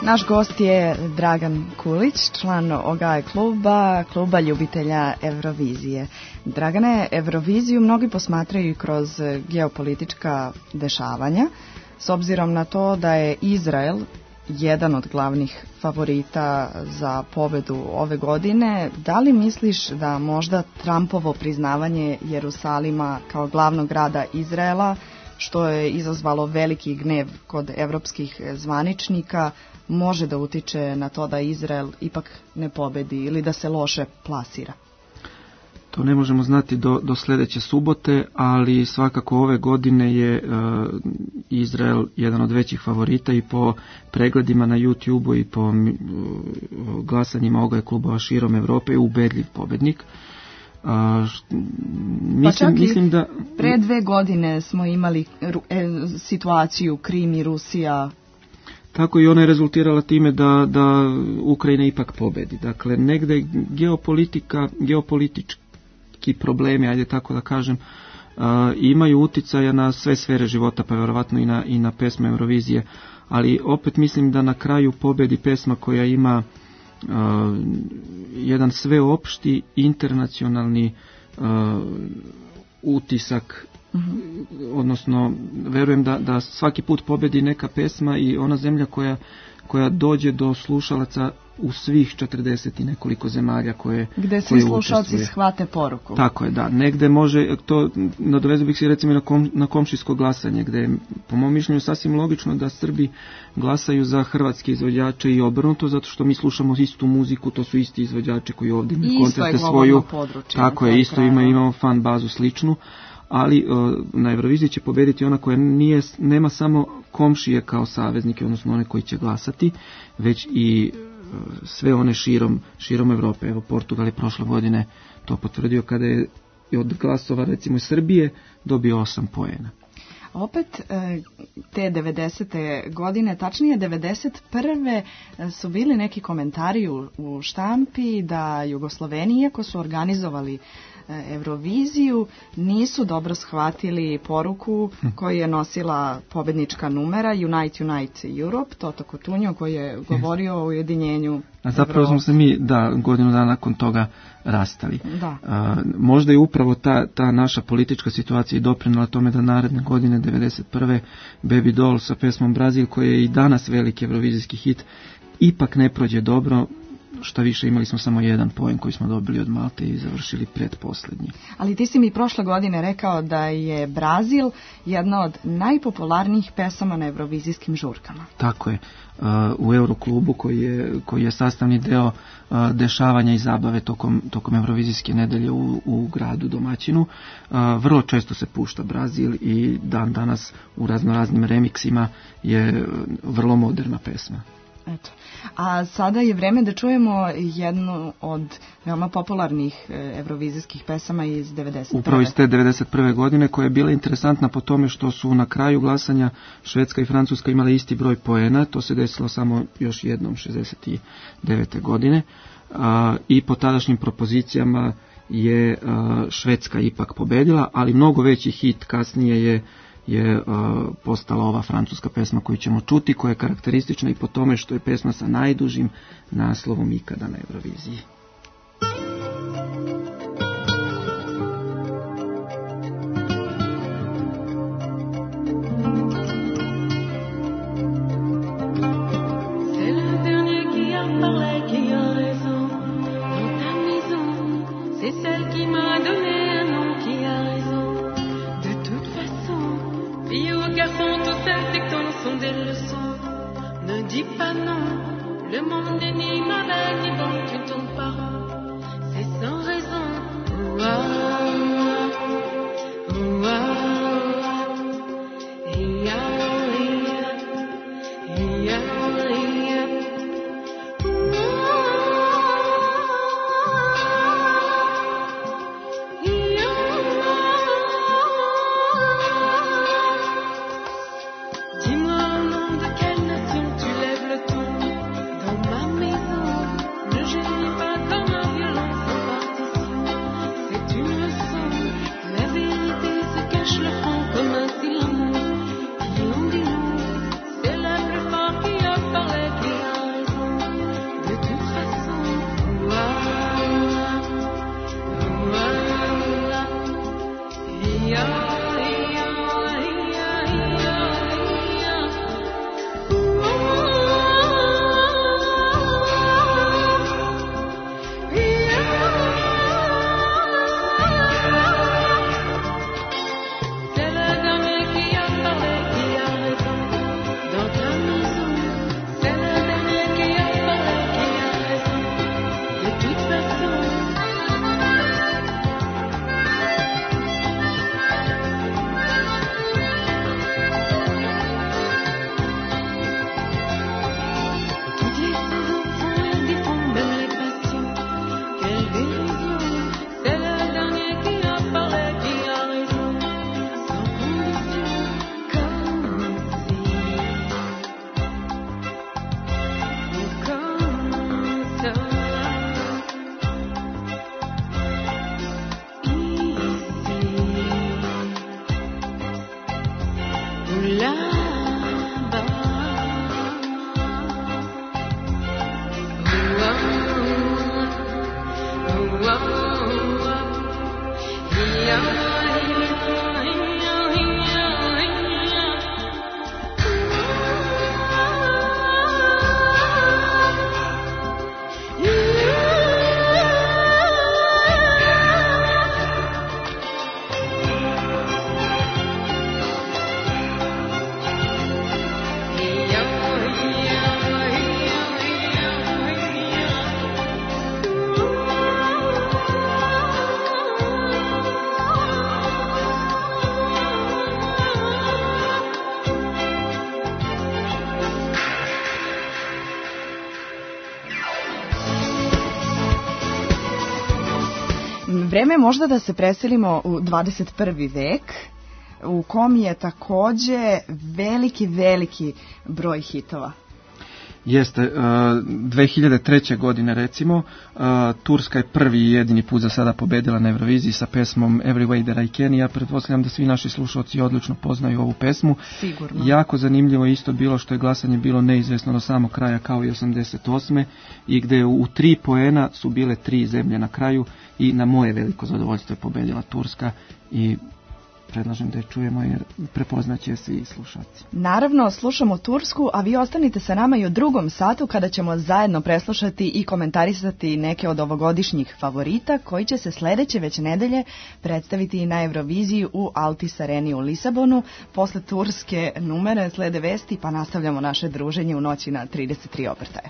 Naš gost je Dragan Kulić, član Ogaje kluba, kluba ljubitelja Eurovizije. Dragane, Euroviziju mnogi posmatraju kroz geopolitička dešavanja, s obzirom na to da je Izrael jedan od glavnih favorita za pobedu ove godine. Da li misliš da možda Trumpovo priznavanje Jerusalima kao glavnog grada Izraela, što je izazvalo veliki gnev kod evropskih zvaničnika, može da utiče na to da Izrael ipak ne pobedi ili da se loše plasira? To ne možemo znati do, do sljedeće subote, ali svakako ove godine je uh, Izrael jedan od većih favorita i po pregledima na YouTube-u i po uh, glasanjima Ogaje klubova širom Europe je ubedljiv pobednik. Uh, mislim, pa čak mislim da pre dve godine smo imali e, situaciju Krim i Rusija. Tako i ona je rezultirala time da, da Ukrajina ipak pobedi. Dakle, negde geopolitika, geopolitički problemi, ajde tako da kažem, uh, imaju uticaja na sve sfere života, pa vjerovatno i na, i na pesme Eurovizije. Ali opet mislim da na kraju pobedi pesma koja ima uh, jedan sveopšti internacionalni uh, utisak. Mm-hmm. Odnosno, verujem da, da svaki put pobedi neka pesma i ona zemlja koja, koja dođe do slušalaca u svih četrdeset i nekoliko zemalja koje gde svi slušalci shvate poruku. Tako je, da. Negde može, to nadovezao bih se recimo na, kom, na komšijsko glasanje, gde je po mom mišljenju sasvim logično da Srbi glasaju za hrvatske izvođače i obrnuto, zato što mi slušamo istu muziku, to su isti izvođači koji ovdje imaju koncerte svoju. Područje, tako je, isto ima, imamo fan bazu sličnu. Ali na Euroviziji će pobediti ona koja nije, nema samo komšije kao saveznike, odnosno one koji će glasati, već i sve one širom, širom Europe. Evo, Portugal je prošle godine to potvrdio kada je od glasova recimo Srbije dobio osam poena. Opet te devedesete godine, tačnije devedeset prve su bili neki komentari u, u štampi da Jugosloveni, iako su organizovali Euroviziju, nisu dobro shvatili poruku koju je nosila pobednička numera Unite, Unite Europe, Toto Cutugno, koji je govorio o ujedinjenju. A zapravo smo se mi, da, godinu dana nakon toga rastali. Da. A, možda je upravo ta, ta naša politička situacija i doprinala tome da naredne godine devedeset prve Baby Doll sa pesmom Brazil, koji je i danas veliki eurovizijski hit, ipak ne prođe dobro. Šta više, imali smo samo jedan poen koji smo dobili od Malte i završili predposlednji. Ali ti si mi prošle godine rekao da je Brazil jedna od najpopularnijih pesama na eurovizijskim žurkama. Tako je. U Euroklubu koji je, koji je sastavni deo dešavanja i zabave tokom, tokom eurovizijske nedelje u, u gradu domaćinu, vrlo često se pušta Brazil i dan danas u raznoraznim remiksima je vrlo moderna pesma. Eto. A sada je vreme da čujemo jednu od veoma popularnih evrovizijskih pesama iz devedeset prve. Upravo iz te devedeset prve godine, koja je bila interesantna po tome što su na kraju glasanja Švedska i Francuska imale isti broj poena. To se desilo samo još jednom šezdeset devete godine. A, i po tadašnjim propozicijama je a, Švedska ipak pobedila, ali mnogo veći hit kasnije je je uh, postala ova francuska pesma koju ćemo čuti, koja je karakteristična i po tome što je pesma sa najdužim naslovom ikada na Euroviziji. Ne gémis pas comme un violon sans partition. C'est une Vreme je možda da se preselimo u dvadeset prvi vek, u kom je takođe veliki, veliki broj hitova. Jeste, dve hiljade treće. godine recimo, Turska je prvi i jedini put za sada pobedila na Euroviziji sa pesmom Every Way That I Can i ja pretpostavljam da svi naši slušalci odlično poznaju ovu pesmu. Sigurno. Jako zanimljivo isto bilo što je glasanje bilo neizvesno do samog kraja kao i osamdeset osme i gde u tri poena su bile tri zemlje na kraju i na moje veliko zadovoljstvo je pobedila Turska i predlažem da je čujemo jer prepoznaće svi slušalci. Naravno, slušamo Tursku, a vi ostanite sa nama i u drugom satu kada ćemo zajedno preslušati i komentarisati neke od ovogodišnjih favorita koji će se sledeće već nedelje predstaviti i na Euroviziji u Altis Areni u Lisabonu. Posle turske numere slede vesti pa nastavljamo naše druženje u noći na trideset tri obrtaje.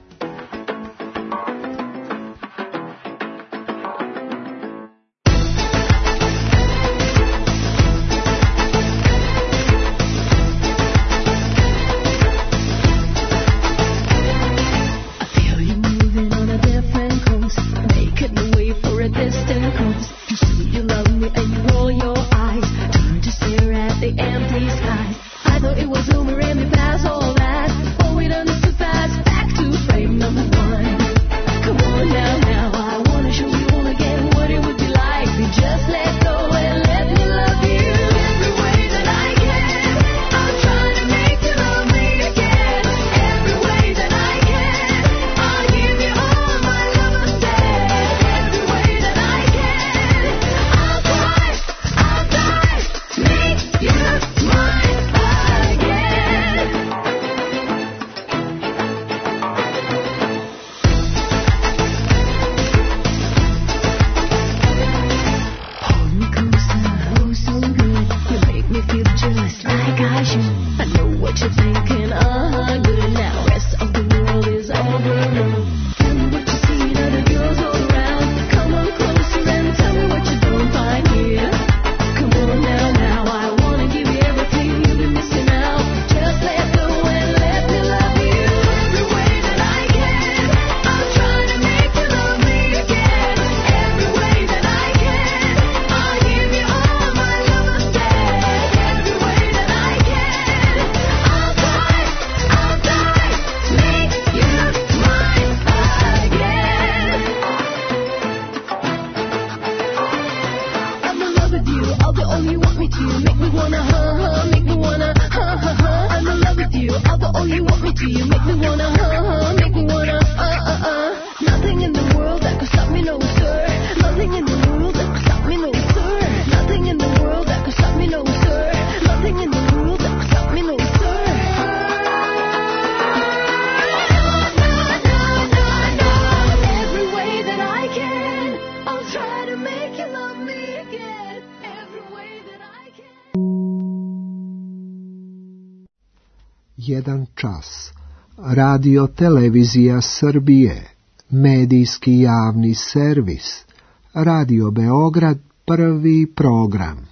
Jedan čas. Radio Televizija Srbije. Medijski javni servis. Radio Beograd, prvi program.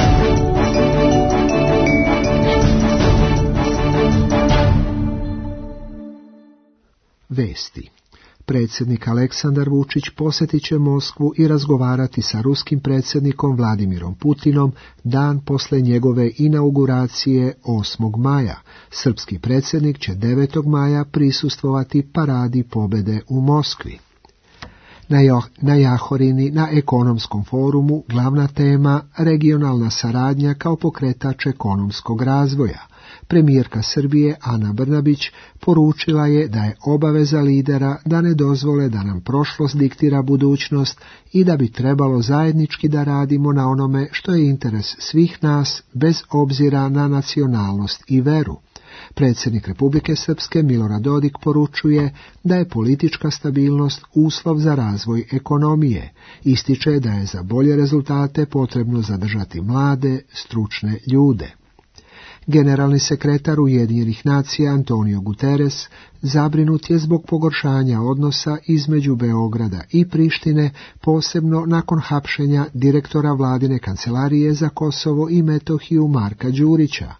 Vesti. Predsjednik Aleksandar Vučić posjetit će Moskvu i razgovarati sa ruskim predsjednikom Vladimirom Putinom dan posle njegove inauguracije osmog maja. Srpski predsjednik će devetog maja prisustvovati paradi pobjede u Moskvi. Na, jo, na Jahorini, na ekonomskom forumu, glavna tema regionalna saradnja kao pokretač ekonomskog razvoja. Premijerka Srbije Ana Brnabić poručila je da je obaveza lidera da ne dozvole da nam prošlost diktira budućnost i da bi trebalo zajednički da radimo na onome što je interes svih nas bez obzira na nacionalnost i veru. Predsjednik Republike Srpske Milorad Dodik poručuje da je politička stabilnost uslov za razvoj ekonomije. Ističe da je za bolje rezultate potrebno zadržati mlade, stručne ljude. Generalni sekretar Ujedinjenih nacija Antonio Guterres zabrinut je zbog pogoršanja odnosa između Beograda i Prištine, posebno nakon hapšenja direktora vladine kancelarije za Kosovo i Metohiju Marka Đurića.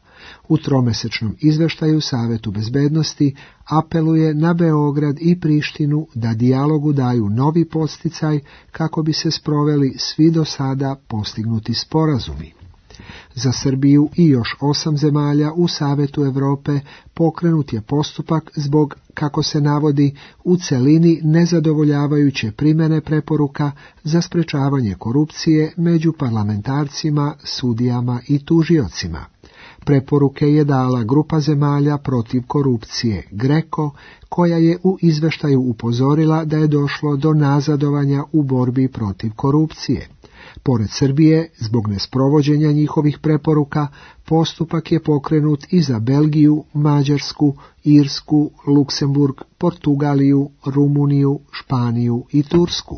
U tromesečnom izveštaju Savetu bezbednosti apeluje na Beograd i Prištinu da dijalogu daju novi podsticaj kako bi se sproveli svi do sada postignuti sporazumi. Za Srbiju i još osam zemalja u Savetu Europe pokrenut je postupak zbog, kako se navodi, u celini nezadovoljavajuće primjene preporuka za sprečavanje korupcije među parlamentarcima, sudijama i tužiocima. Preporuke je dala grupa zemalja protiv korupcije GRECO, koja je u izveštaju upozorila da je došlo do nazadovanja u borbi protiv korupcije. Pored Srbije, zbog nesprovođenja njihovih preporuka, postupak je pokrenut i za Belgiju, Mađarsku, Irsku, Luksemburg, Portugaliju, Rumuniju, Španiju i Tursku.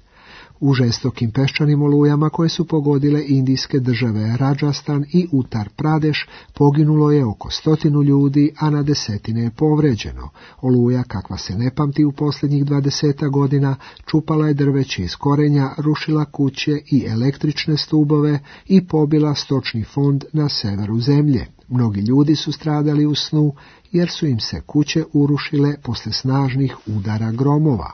U žestokim peščanim olujama koje su pogodile indijske države Rajasthan i Uttar Pradeš poginulo je oko stotinu ljudi, a na desetine je povređeno. Oluja, kakva se ne pamti u posljednjih dvadeseta godina, čupala je drveće iz korenja, rušila kuće i električne stubove i pobila stočni fond na severu zemlje. Mnogi ljudi su stradali u snu jer su im se kuće urušile posle snažnih udara gromova.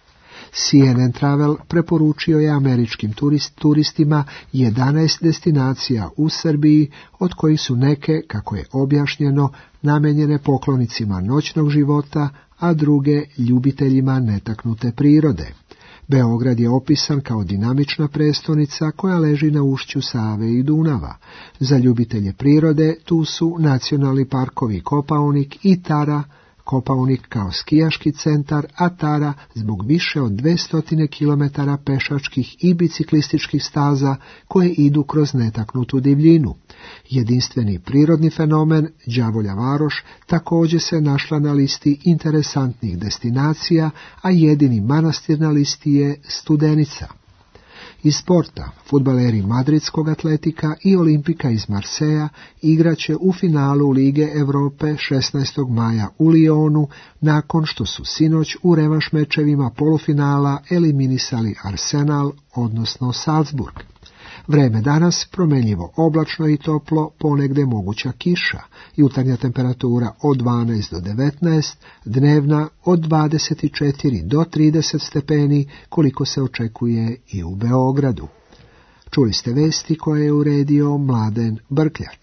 C N N Travel preporučio je američkim turist, turistima jedanaest destinacija u Srbiji, od kojih su neke, kako je objašnjeno, namenjene poklonicima noćnog života, a druge ljubiteljima netaknute prirode. Beograd je opisan kao dinamična prestonica koja leži na ušću Save i Dunava. Za ljubitelje prirode tu su nacionalni parkovi Kopaonik i Tara, Kopaonik kao skijaški centar, a Tara zbog više od dvesta kilometara pešačkih i biciklističkih staza koje idu kroz netaknutu divljinu. Jedinstveni prirodni fenomen Đavolja varoš također se našla na listi interesantnih destinacija, a jedini manastir na listi je Studenica. Iz sporta, fudbaleri madridskog Atletika i Olimpika iz Marseja igraće u finalu Lige Europe šesnaestog maja u Lyonu, nakon što su sinoć u revanš mečevima polufinala eliminisali Arsenal, odnosno Salzburg. Vreme danas promjenjivo oblačno i toplo, ponegde moguća kiša, jutarnja temperatura od dvanaest do devetnaest, dnevna od dvadeset četiri do trideset stepeni, koliko se očekuje i u Beogradu. Čuli ste vesti koje je uredio Mladen Brkljač.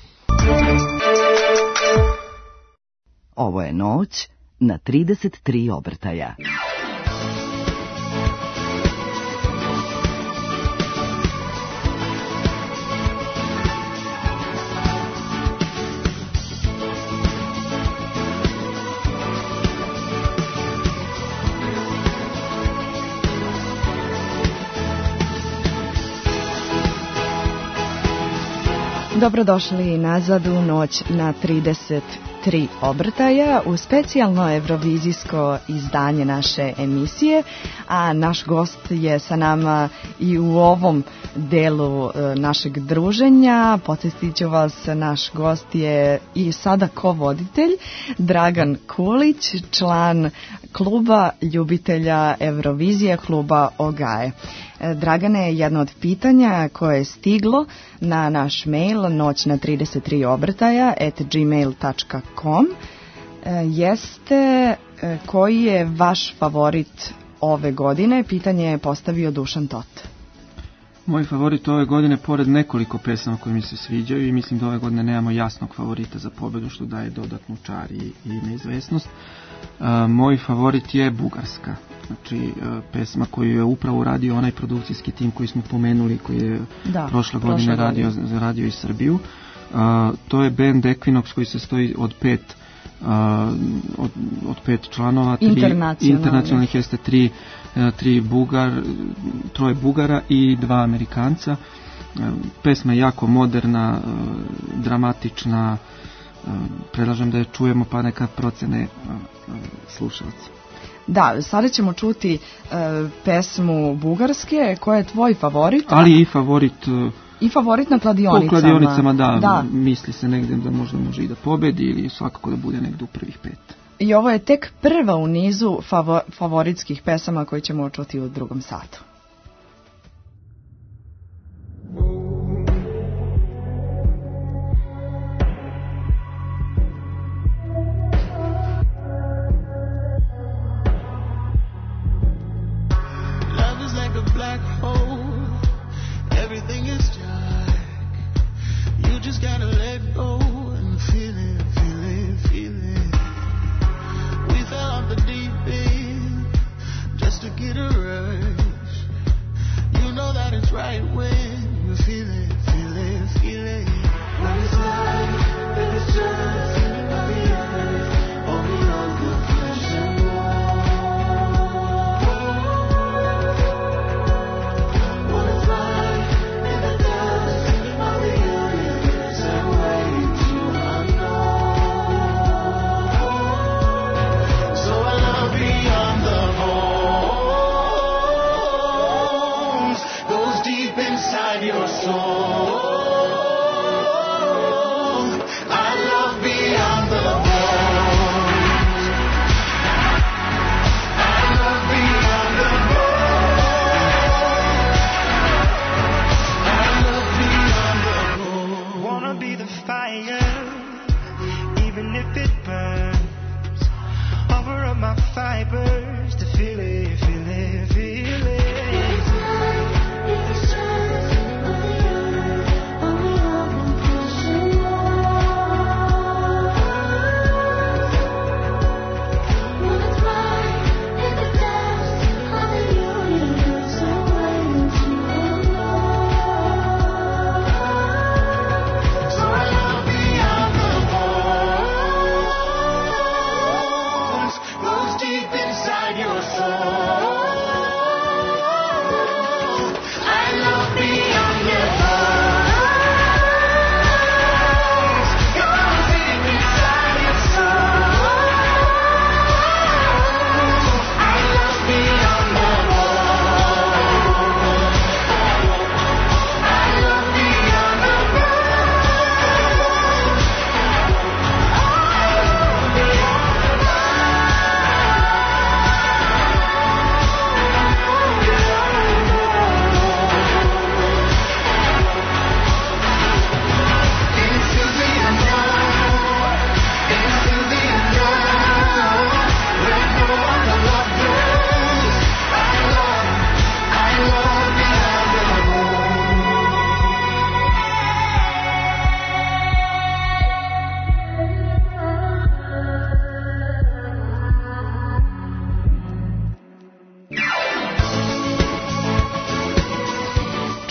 Ovo je noć na trideset tri obrtaja. Dobrodošli nazad u noć na trideset tri obrtaja u specijalno evrovizijsko izdanje naše emisije, a naš gost je sa nama i u ovom delu našeg druženja. Podsjetit ću vas, naš gost je i sada ko-voditelj Dragan Kulić, član kluba ljubitelja Evrovizije, kluba Ogaje. Dragane, jedno od pitanja koje je stiglo na naš mail noć na trideset tri obrtaja at gmail dot com jeste koji je vaš favorit ove godine. Pitanje je postavio Dušan Tot. Moj favorit ove godine, pored nekoliko pesama koje mi se sviđaju, i mislim da ove godine nemamo jasnog favorita za pobedu, što daje dodatnu čar i, i neizvesnost, uh, moj favorit je Bugarska. Znači, uh, pesma koju je upravo uradio onaj produkcijski tim koji smo pomenuli, koji je da, prošle godine radio, radio i Srbiju. Uh, to je band Equinox koji se stoji od pet Uh, od, od pet članova, tri internacionalnih, jeste tri, uh, tri Bugar, troje Bugara i dva Amerikanca. Uh, pesma je jako moderna, uh, dramatična, uh, predlažem da je čujemo pa neka procene uh, uh, slušalci. Da, sada ćemo čuti uh, pesmu Bugarske. Koja je tvoj favorit? Ali i favorit uh, I favorit na kladionicama. Po kladionicama, da, da. Misli se negdje da možda može i da pobedi ili svakako da bude negdje u prvih pet. I ovo je tek prva u nizu favor, favoritskih pesama koje ćemo čuti u drugom satu.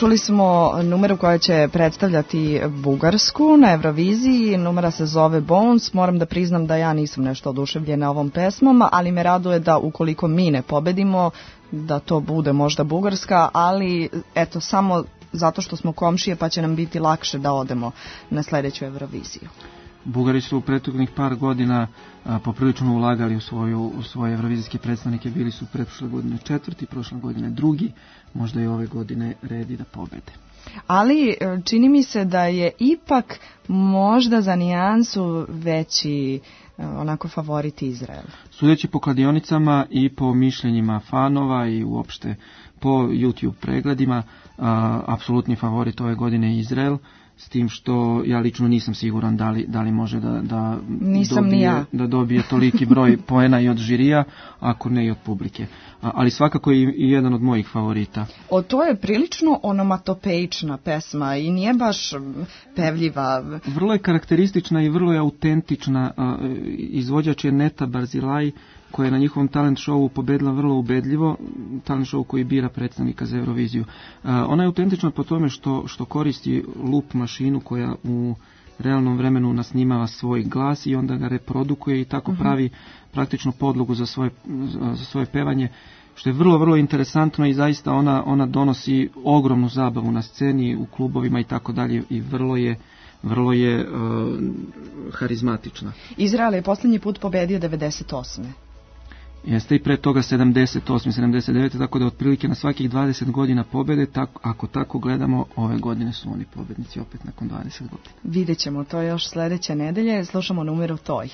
čuli smo numeru koja će predstavljati Bugarsku na Euroviziji. Numera se zove Bones. Moram da priznam da ja nisam nešto oduševljena ovom pesmom, ali me raduje da ukoliko mi ne pobedimo, da to bude možda Bugarska, ali eto, samo zato što smo komšije pa će nam biti lakše da odemo na sljedeću Euroviziju. Bugari su u prethodnih par godina a, poprilično ulagali u, svoju, u svoje evrovizijske predstavnike, bili su pretprošle godine četvrti, prošle godine drugi, možda i ove godine redi da pobede. Ali čini mi se da je ipak možda za nijansu veći onako favorit Izrael. Sudeći po kladionicama i po mišljenjima fanova i uopšte po YouTube pregledima, a, apsolutni favorit ove godine je Izrael, s tim što ja lično nisam siguran da li, da li može da, da, dobije, ja. da dobije toliki broj poena i od žirija, ako ne i od publike. A, ali svakako i, i jedan od mojih favorita. O, to je prilično onomatopeična pesma i nije baš pevljiva. Vrlo je karakteristična i vrlo je autentična. A, izvođač je Neta Barzilai, koja je na njihovom talent showu pobedila vrlo ubedljivo, talent show koji bira predstavnika za Euroviziju. Uh, ona je autentična po tome što, što koristi loop mašinu koja u realnom vremenu nasnimava svoj glas i onda ga reprodukuje i tako uh-huh. pravi praktično podlogu za svoje, za svoje pevanje, što je vrlo, vrlo interesantno i zaista ona, ona donosi ogromnu zabavu na sceni, u klubovima i tako dalje i vrlo je vrlo je uh, harizmatična. Izrael je posljednji put pobedio devedeset osme Jeste i pre toga sedamdeset osme sedamdeset devete tako da otprilike na svakih dvadeset godina pobede, tako, ako tako gledamo, ove godine su oni pobednici opet nakon dvadeset godina. Vidjet ćemo to još sljedeće nedelje, slušamo numeru Toj.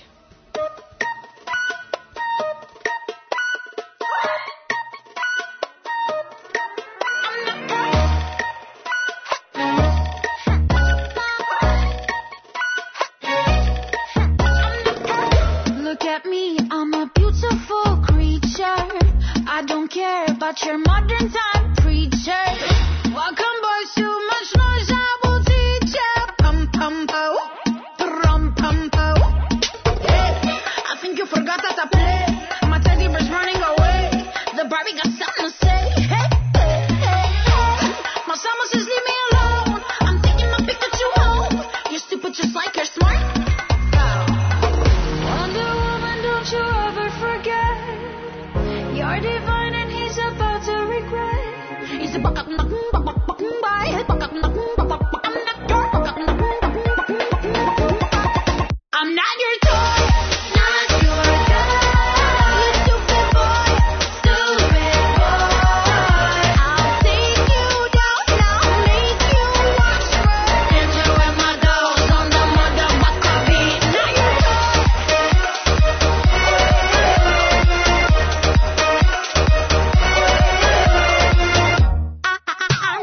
Your modern time preacher. Welcome, boys, too much noise. I will teach ya. Pum pum po, rum pum po. Hey, I think you forgot that I play. My teddy bear's running away. The Barbie got something to say. Hey, hey, hey, hey. My summer says leave me alone. I'm taking my Pikachu home. You're stupid just like you're smart. Wonder Woman, don't you ever forget. You're divine. I'm not your toy, not your toy. You stupid boy, stupid boy. I'll take you down, I'll make you watch me. Dance with my dolls on the motherfucker beat. Not your toy.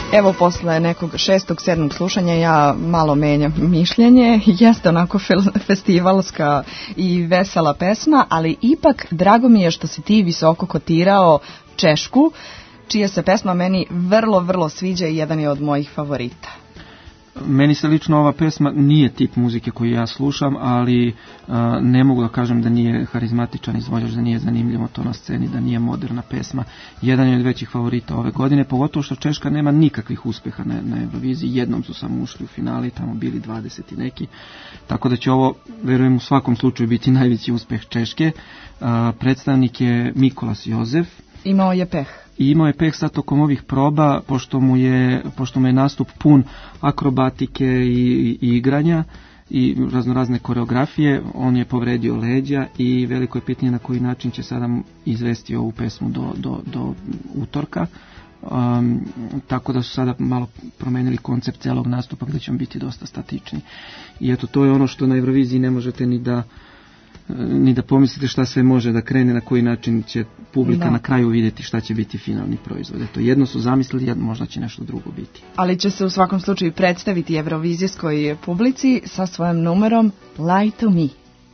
Evo, posle nekog šestog, sedmog slušanja ja malo menjam mišljenje. Jeste onako festivalska i vesela pesma, ali ipak drago mi je što si ti visoko kotirao Češku, čija se pesma meni vrlo, vrlo sviđa i jedan je od mojih favorita. Meni se lično ova pesma nije tip muzike koju ja slušam, ali uh, ne mogu da kažem da nije harizmatičan izvođač, da nije zanimljivo to na sceni, da nije moderna pesma. Jedan je od većih favorita ove godine, pogotovo što Češka nema nikakvih uspeha na, na Euroviziji. Jednom su samo ušli u finale, tamo bili dvadeset i neki. Tako da će ovo, verujem, u svakom slučaju biti najveći uspeh Češke. Uh, predstavnik je Mikolas Jozef. Imao je peh. I imao je peh sad tokom ovih proba, pošto mu je, pošto mu je nastup pun akrobatike i, i igranja i raznorazne koreografije, on je povredio leđa i veliko je pitanje na koji način će sada izvesti ovu pesmu do, do, do utorka. Um, tako da su sada malo promenili koncept celog nastupa gdje će on biti dosta statični. I eto, to je ono što na Euroviziji ne možete ni da ni da pomislite šta sve može da krene, na koji način će publika da. Na kraju vidjeti šta će biti finalni proizvod. Eto, jedno su zamislili, jedno možda će nešto drugo biti. Ali će se u svakom slučaju predstaviti evrovizijskoj publici sa svojim numerom Lie to Me.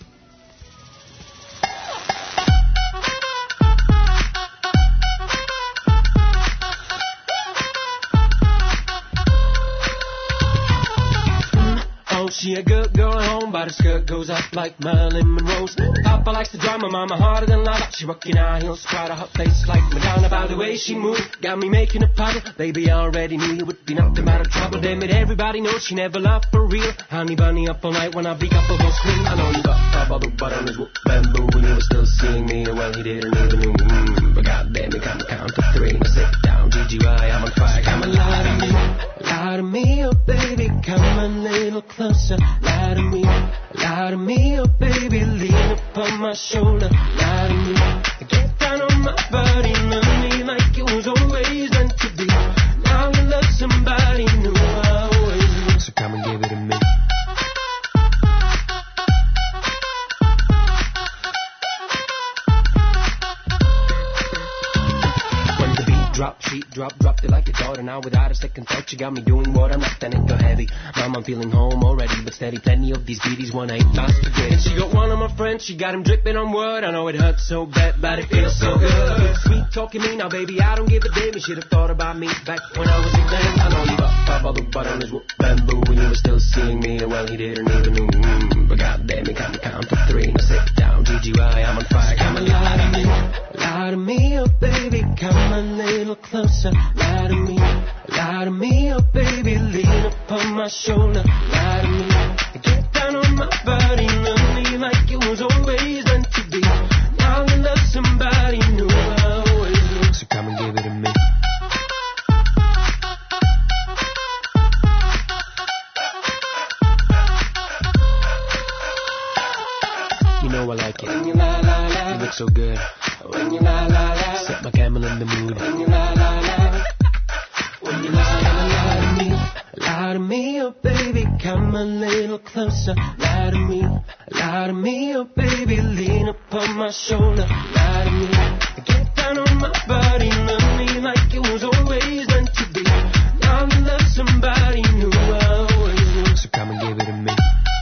She a good girl at home, but her skirt goes up like Marilyn Monroe's. Papa likes the drama, mama harder than lava. She rockin' high heels, proud of her face like Madonna. By the way she moved, got me making a puddle. Baby, I already knew you would be nothing but a trouble. Damn it, everybody knows she never loved for real. Honey bunny up all night when I beat up a whole screen. I know you got pop all the butt on his whoop bamboo when you were still seeing me. Well, he didn't even know. Mm, but goddamn, he come count to three. Now sit down, G G Y, I'm on fire. Come and lie to me, lie to me, oh baby, come a little closer. Lie to me, lie to me, oh baby, lean up on my shoulder. Lie to me, get down on my body, love me like it was always meant to be. Now you love somebody new, I always knew. So come and give it to me. Drop, sheet, drop, dropped it like a daughter. Now without a second thought, you got me doing what I'm not, then it go heavy. Mom, I'm feeling home already, but steady. Plenty of these beauties, one ain't lost again. And she got one of my friends, she got him dripping on wood. I know it hurts so bad, but it feels so good. Sweet talking me now, baby, I don't give a damn. You should have thought about me back when I was a man. I know you got pop all the butt on his whoop bamboo when you were still seeing me. Well, he didn't even know. Mm, but goddamn, he can't count to three. Now sit down, G G Y, I'm on fire. Come and lie to me, lie to me, oh baby, come a little closer. Lie to me, lie to me, oh baby, lean up on my shoulder. Lie to me, get down on my body, love me like it was always meant to be. Now you love somebody new, I always knew. So come and give it to me. You know I like it. When you lie, lie, lie. You look so good. When you lie, lie, lie. Set my camel in the mood. When you lie, lie, lie. When you lie, lie, lie to me. Lie to me, oh baby, come a little closer. Lie to me, lie to me, oh baby, lean up on my shoulder. Lie to me, get down on my body, love me like it was always meant to be. Now you love somebody new, I always knew. So come and give it to me.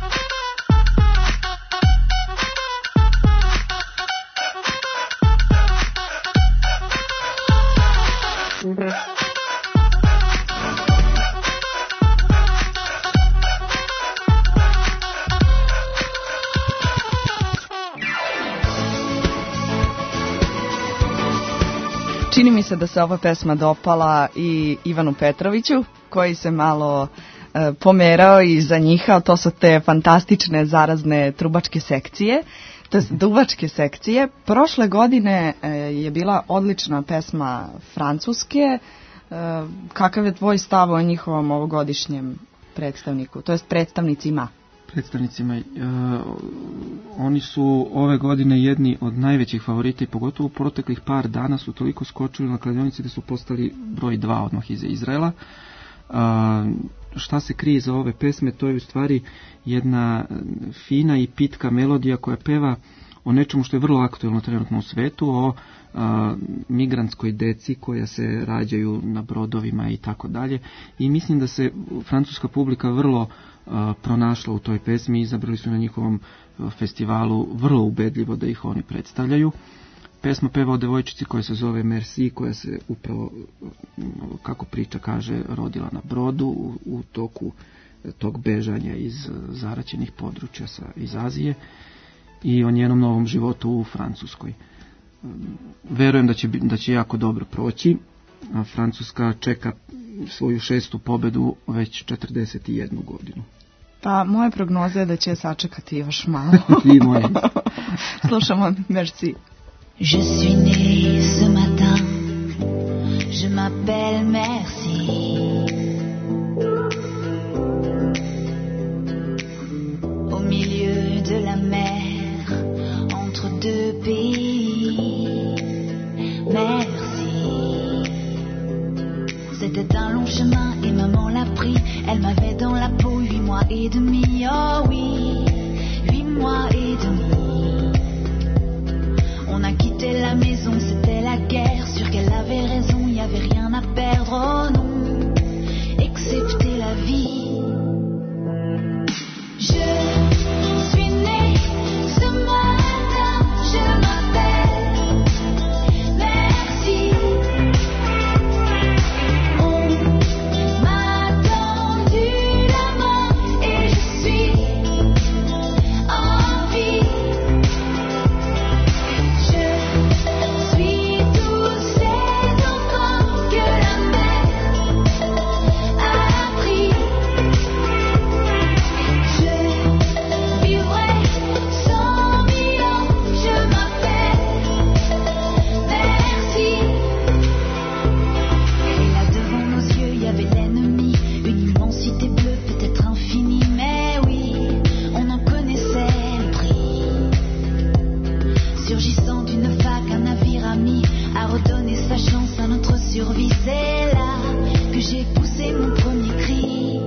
Čini mi se da se ova pesma dopala i Ivanu Petroviću, koji se malo e, pomerao i zanjihao. To su te fantastične zarazne trubačke sekcije, to je duvačke sekcije. Prošle godine e, je bila odlična pesma Francuske. E, kakav je tvoj stav o njihovom ovogodišnjem predstavniku, to jest predstavnicima? Predstavnicima. E, oni su ove godine jedni od najvećih favorita i pogotovo u proteklih par dana su toliko skočili na kladionici da su postali broj dva odmah iza Izraela. E, šta se krije za ove pesme? To je u stvari jedna fina i pitka melodija koja peva o nečemu što je vrlo aktuelno trenutno u svetu, o a, migrantskoj deci koja se rađaju na brodovima i tako dalje. I mislim da se francuska publika vrlo a, pronašla u toj pesmi i izabrali su na njihovom a, festivalu vrlo ubedljivo da ih oni predstavljaju. Pesma peva o devojčici koja se zove Merci, koja se upravo, kako priča kaže, rodila na brodu u, u toku tog bežanja iz zaraćenih područja sa, iz Azije i o njenom novom životu u Francuskoj. Verujem da će, da će jako dobro proći. A Francuska čeka svoju šestu pobedu već četrdeset jednu godinu. Pa moja prognoza je da će sačekati još malo. I moje. Slušamo Merci. Je suis née ce matin, je m'appelle Merci. Au milieu de la mer, entre deux pays, merci. C'était un long chemin et maman l'a pris, elle m'avait dans la peau huit mois et demi, oh oui, huit mois et demi. On a quitté la maison, c'était la guerre, sûr qu'elle avait raison, y avait rien à perdre, oh non, excepté la vie. Je suis née ce matin, je m'appelle Merci. On m'a tendu la main et je suis en vie. Je suis tous ces enfants que la mer a pris. Je vivrai cent mille ans, je m'appelle Merci. Et là devant nos yeux, il y avait l'ennemi, une immensité bleue, peut-être infinie, mais oui, on en connaissait le prix. Surgissant d'une vague, un navire ami a redonné sa chance à notre survie. C'est là que j'ai poussé mon premier cri.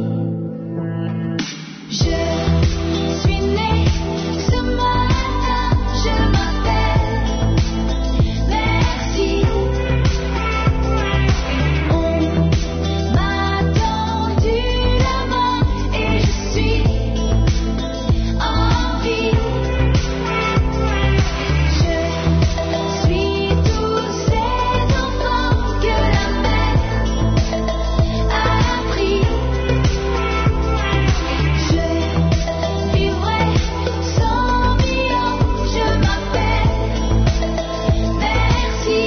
Je suis née ce matin, je m'appelle Merci. On m'a tendu la main et je suis en vie. Je suis tous ces enfants que la mer a pris. Je vivrai cent mille ans, je m'appelle Merci.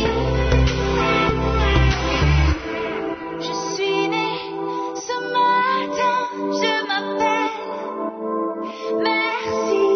Je suis née ce matin, je m'appelle Merci.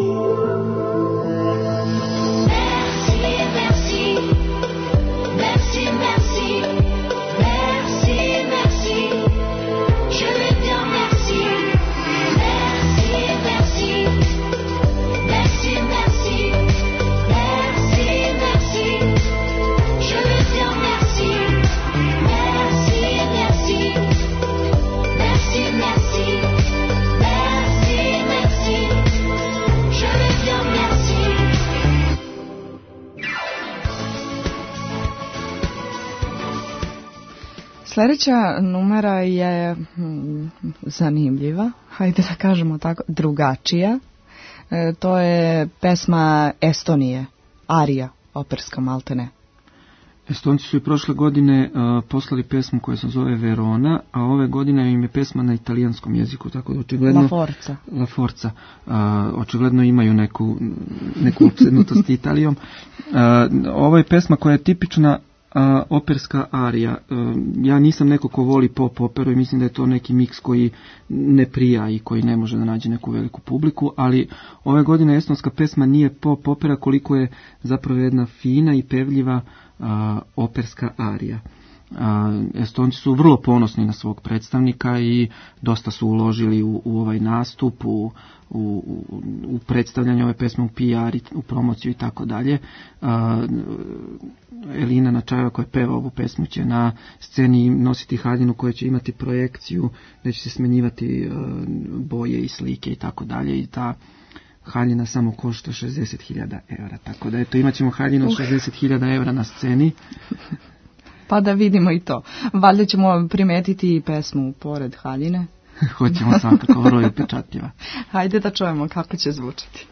Merci, merci, merci, merci, merci, merci. Je vais bien, merci. Merci, merci, merci, merci, merci, merci. Je vais bien, merci. Merci, merci, merci, merci, merci, merci. Je vais bien, merci. Sljedeća numera je mm, zanimljiva, hajde da kažemo tako, drugačija. E, to je pesma Estonije, arija, operska maltene. Estonci su i prošle godine uh, poslali pesmu koja se zove Verona, a ove godine im je pesma na italijanskom jeziku, tako da očigledno... La Forza. La Forza. Uh, očigledno imaju neku, neku opsednutost Italijom. Uh, ovo je pesma koja je tipična a, operska arija. E, ja nisam neko ko voli pop operu i mislim da je to neki miks koji ne prija i koji ne može da nađe neku veliku publiku, ali ove godine estonska pesma nije pop opera koliko je zapravo jedna fina i pevljiva a, operska arija. A, Estonci su vrlo ponosni na svog predstavnika i dosta su uložili u, u ovaj nastup, u, u, u predstavljanje ove pesme, u P R, u promociju i tako dalje. Elina Načajeva koja peva ovu pesmu će na sceni nositi haljinu koja će imati projekciju gdje će se smenjivati boje i slike i tako dalje, i ta haljina samo košta šezdeset hiljada evra. Tako da eto, imat ćemo haljinu od šezdeset hiljada evra na sceni. Pa da vidimo i to. Valjda ćemo primetiti i pesmu pored haljine. Hoćemo svakako, vrlo je upečatljiva. Hajde da čujemo kako će zvučati.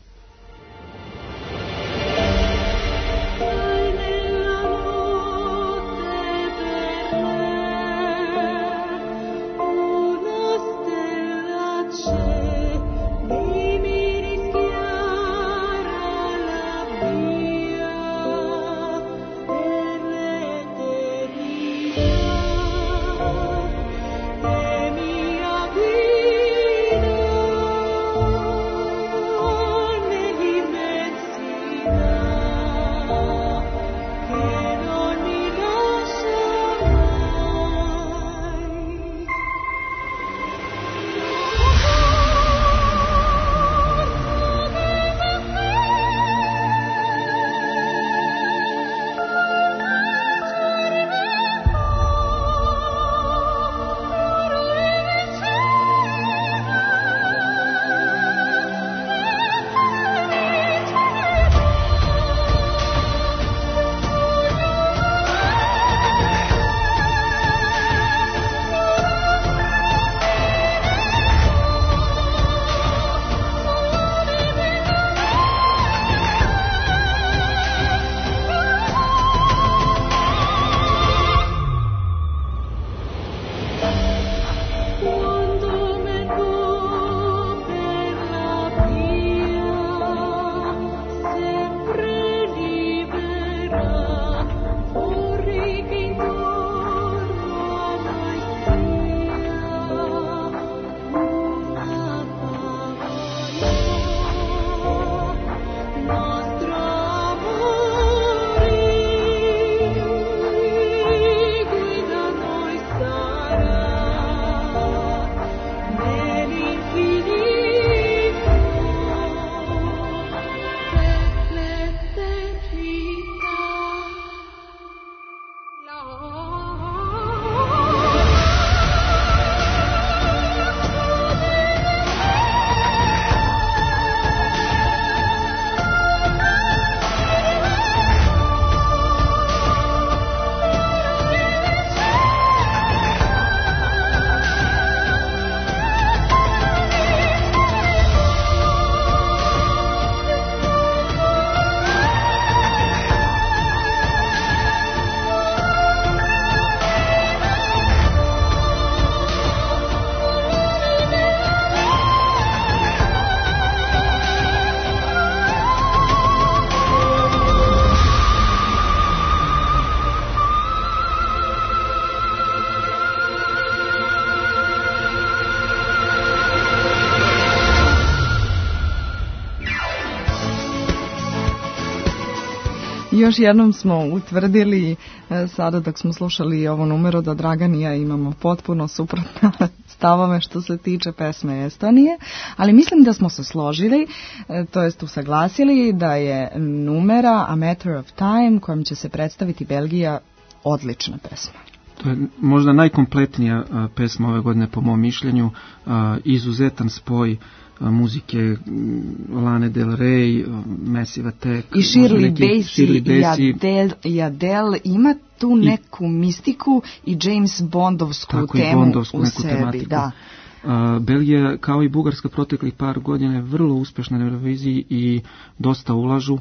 Još jednom smo utvrdili sada dok smo slušali ovo numero da Dragan i ja imamo potpuno suprotne stavove što se tiče pesme Estonije, ali mislim da smo se složili, to jest usaglasili da je numera A Matter of Time kojom će se predstaviti Belgija odlična pesma. To je možda najkompletnija a, pesma ove godine po mom mišljenju, a, izuzetan spoj a, muzike Lane Del Rey, Massive Attack i Shirley Bassey i Adele, i Adele ima tu neku mistiku i James Bondovsku tako temu Bondovsku, u sebi. Tematiku. Da. A, Belgija kao i Bugarska proteklih par godina je vrlo uspešna na Euroviziji i dosta ulažu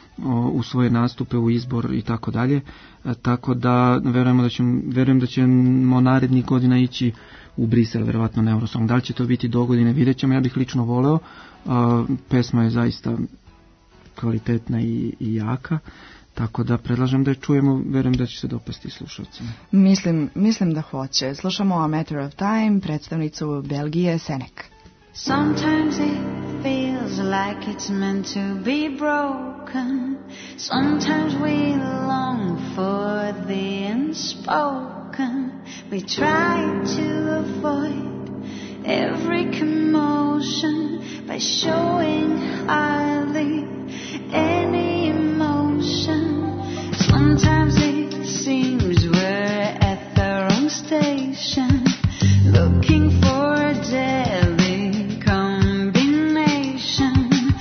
u svoje nastupe, u izbor i tako dalje. Tako da verujemo da ćemo, verujem da ćemo narednih godina ići u Brisel, verovatno na Eurosong. Da li će to biti dogodine, vidjet ćemo. Ja bih lično voleo. A, pesma je zaista kvalitetna i, i jaka. Tako da predlažem da je čujemo, verujem da će se dopasti slušalcima. Mislim, mislim da hoće. Slušamo A Matter of Time, predstavnicu Belgije Senek. Sometimes it feels like it's meant to be broken. Sometimes we long for the unspoken. We try to avoid every commotion by showing hardly any emotion. Sometimes it seems we're at the wrong station, looking for a deadly combination.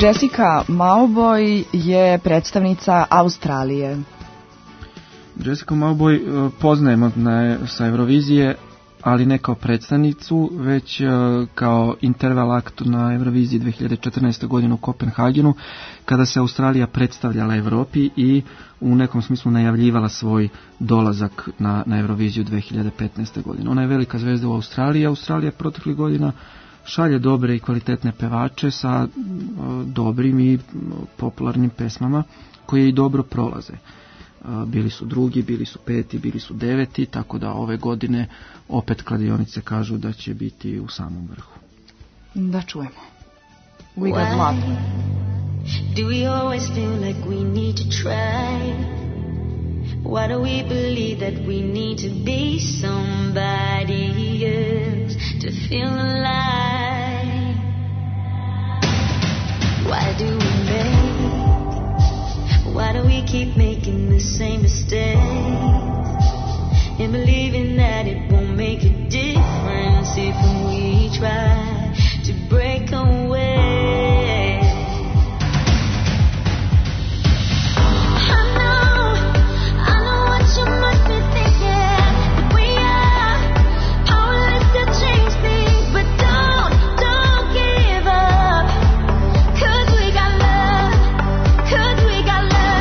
Jessica Mauboy je predstavnica Australije. Jessica Mauboy poznajemo na, sa Eurovizije, ali ne kao predstavnicu, već uh, kao interval akt na Euroviziji dve hiljade četrnaeste. godine u Kopenhagenu, kada se Australija predstavljala Europi i u nekom smislu najavljivala svoj dolazak na, na Euroviziju dve hiljade petnaeste. godine. Ona je velika zvezda u Australiji. Australija proteklih godina šalje dobre i kvalitetne pevače sa uh, dobrim i popularnim pesmama koje i dobro prolaze. Bili su drugi, bili su peti, bili su deveti, tako da ove godine opet kladionice kažu da će biti u samom vrhu. Da čujemo. We got love. Do we always feel like we need to try? Why do we believe that we need to be somebody else to feel alive? Why do we make Why do we keep making the same mistakes and believing that it won't make a difference if we try to break away? I know, I know what you must be thinking, that we are powerless to change things, but don't, don't give up, 'cause we got love, 'cause we got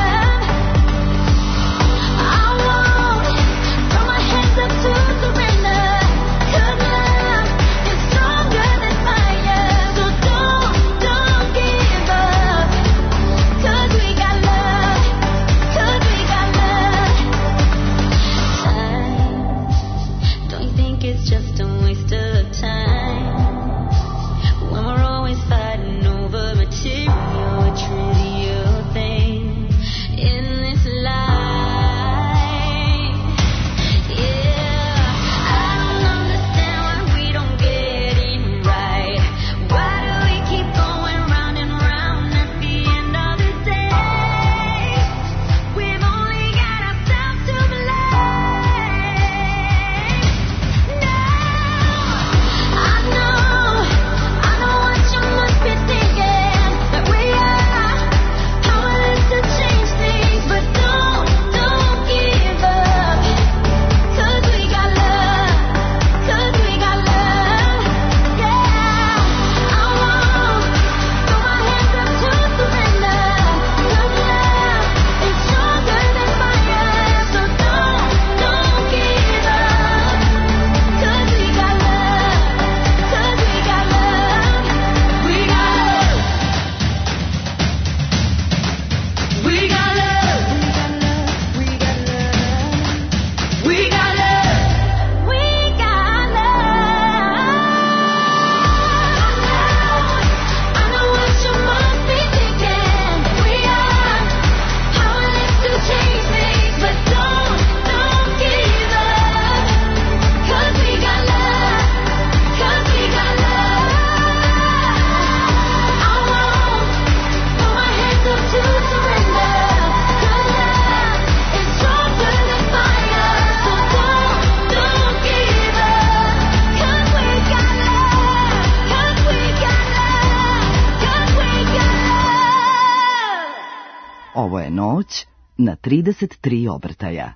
Ovo je noć na trideset tri obrtaja.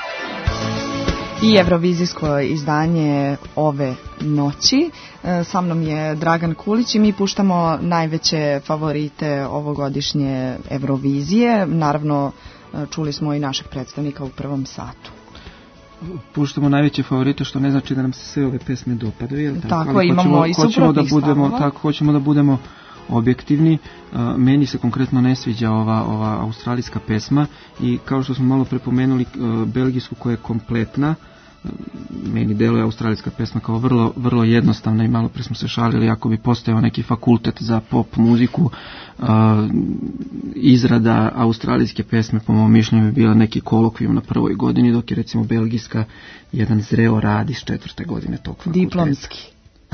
I Eurovizijsko izdanje ove noći. Sa mnom je Dragan Kulić i mi puštamo najveće favorite ovogodišnje Eurovizije. Naravno, čuli smo i našeg predstavnika u prvom satu. Puštamo najveće favorite, što ne znači da nam se sve ove pesme dopadaju. Jel tako? Tako, ali imamo hoćemo, i hoćemo suprotnih da budemo, stavova. tako, hoćemo da budemo objektivni. Uh, meni se konkretno ne sviđa ova, ova australijska pesma i kao što smo malo prepomenuli uh, belgijsku koja je kompletna, uh, meni deluje australijska pesma kao vrlo, vrlo jednostavna i malo pre smo se šalili ako bi postojao neki fakultet za pop muziku, uh, izrada australijske pesme po mom mišljenju bi bila neki kolokvijum na prvoj godini, dok je recimo belgijska jedan zreo rad iz četvrte godine tog fakulteta. Diplomski.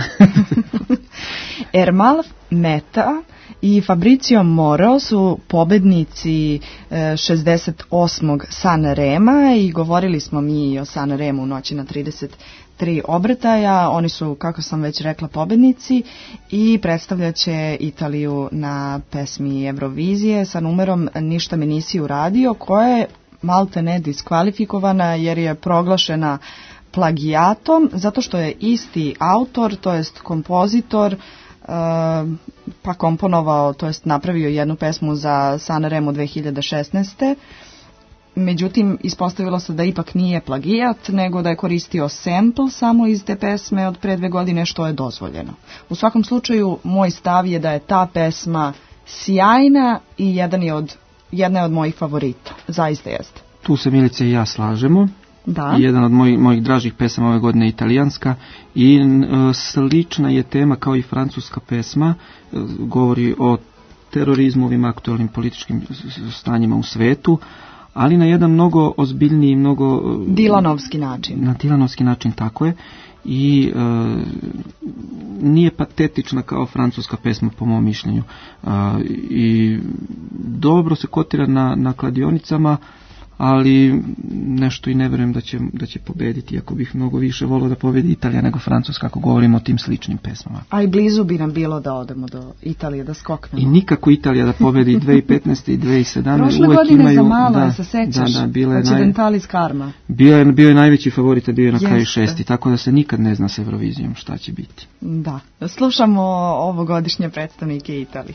Ermal Meta i Fabrizio Moro su pobednici šezdeset osmog Sanrema i govorili smo mi o Sanremu u noći na trideset tri obrtaja. Oni su, kako sam već rekla, pobednici i predstavljat će Italiju na pesmi Eurovizije sa numerom Ništa mi nisi uradio, koja je malte ne diskvalifikovana jer je proglašena plagijatom, zato što je isti autor, to jest kompozitor, pa komponovao, to jest napravio jednu pesmu za Sanremo dve hiljade šesnaeste. Međutim, ispostavilo se da ipak nije plagijat, nego da je koristio sample samo iz te pesme od pre dve godine, što je dozvoljeno. U svakom slučaju, moj stav je da je ta pesma sjajna i jedan je od, jedna je od mojih favorita. Zaista jeste. Tu se Milice i ja slažemo. Da. Jedan od mojih, mojih dražih pesama ove godine je italijanska i e, slična je tema kao i francuska pesma, e, govori o terorizmu, ovim aktualnim političkim stanjima u svetu, ali na jedan mnogo ozbiljniji, mnogo... Dilanovski način. Na dilanovski način, tako je. I e, nije patetična kao francuska pesma, po mom mišljenju. E, I dobro se kotira na, na kladionicama, ali nešto i ne vjerujem da će, da će pobediti, iako bih mnogo više volio da pobedi Italija nego Francuska, ako govorimo o tim sličnim pesmama. A i blizu bi nam bilo da odemo do Italije, da skoknemo. I nikako Italija da pobedi i dve hiljade petnaeste i dve hiljade sedamnaeste. Prošle uvek godine imaju, za malo, da, se sećaš, da, da, bile Occidentalis Karma. Bio je, bio je najveći favorit, a bio je na kraju Jeste. šesti, tako da se nikad ne zna s Eurovizijom šta će biti. Da, slušamo ovogodišnje predstavnike Italije.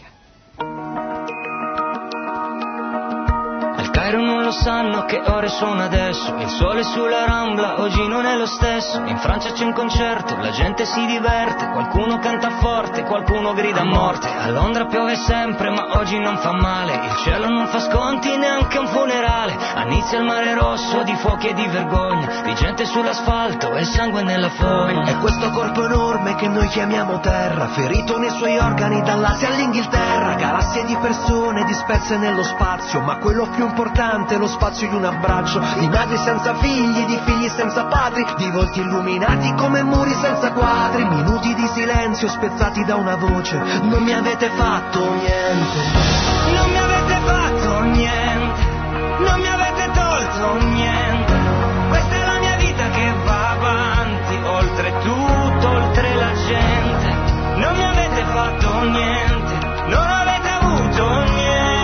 Cairo non lo sanno che ore sono adesso, il sole sulla Rambla oggi non è lo stesso, in Francia c'è un concerto, la gente si diverte, qualcuno canta forte, qualcuno grida a morte, a Londra piove sempre ma oggi non fa male, il cielo non fa sconti neanche un funerale, a Nizza il mare rosso di fuochi e di vergogna, di gente sull'asfalto e sangue nella fogna. È questo corpo enorme che noi chiamiamo terra, ferito nei suoi organi dall'Asia all'Inghilterra, galassie di persone disperse nello spazio, ma quello più importante è lo spazio di un abbraccio, di madri senza figli, di figli senza padri, di volti illuminati come muri senza quadri, minuti di silenzio spezzati da una voce, non mi avete fatto niente, non mi avete fatto niente, non mi avete tolto niente, questa è la mia vita che va avanti, oltre tutto, oltre la gente, non mi avete fatto niente, non avete avuto niente.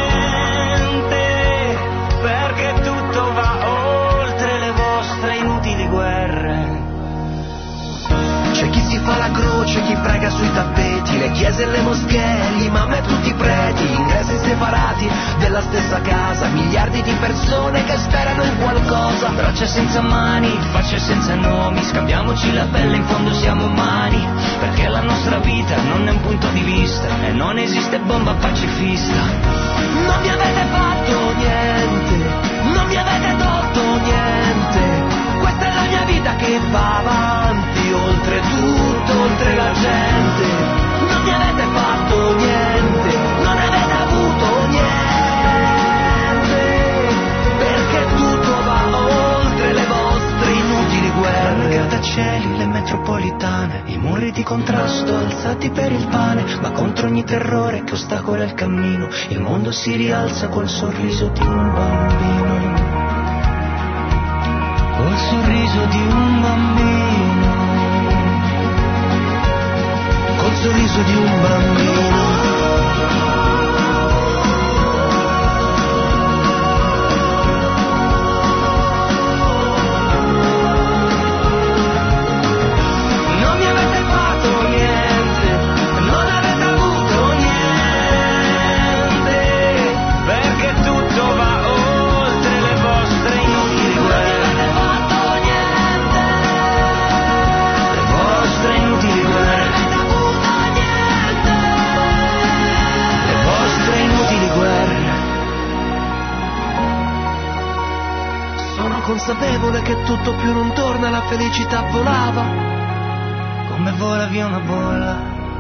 Fa la croce, chi prega sui tappeti, le chiese e le moschee, l'imam e tutti i preti, ingressi separati della stessa casa, miliardi di persone che sperano in qualcosa, braccia senza mani, facce senza nomi, scambiamoci la pelle, in fondo siamo umani, perché la nostra vita non è un punto di vista e non esiste bomba pacifista. Non mi avete fatto niente, non mi avete tolto niente, questa è la mia vita che va avanti, oltre tutto, oltre la gente, non mi avete fatto niente, non avete avuto niente, perché tutto va oltre le vostre inutili guerre. I grattacieli, le metropolitane, i muri di contrasto alzati per il pane, ma contro ogni terrore che ostacola il cammino, il mondo si rialza col sorriso di un bambino, col sorriso di un bambino, col sorriso di un bambino. Non mi avete fatto niente, non avete avuto niente, perché tutto va oltre le vostre inutili guerre. Non mi avete fatto niente, le vostre inutili guerre. Sono consapevole che tutto più non torna, la felicità volava come vola via una bolla.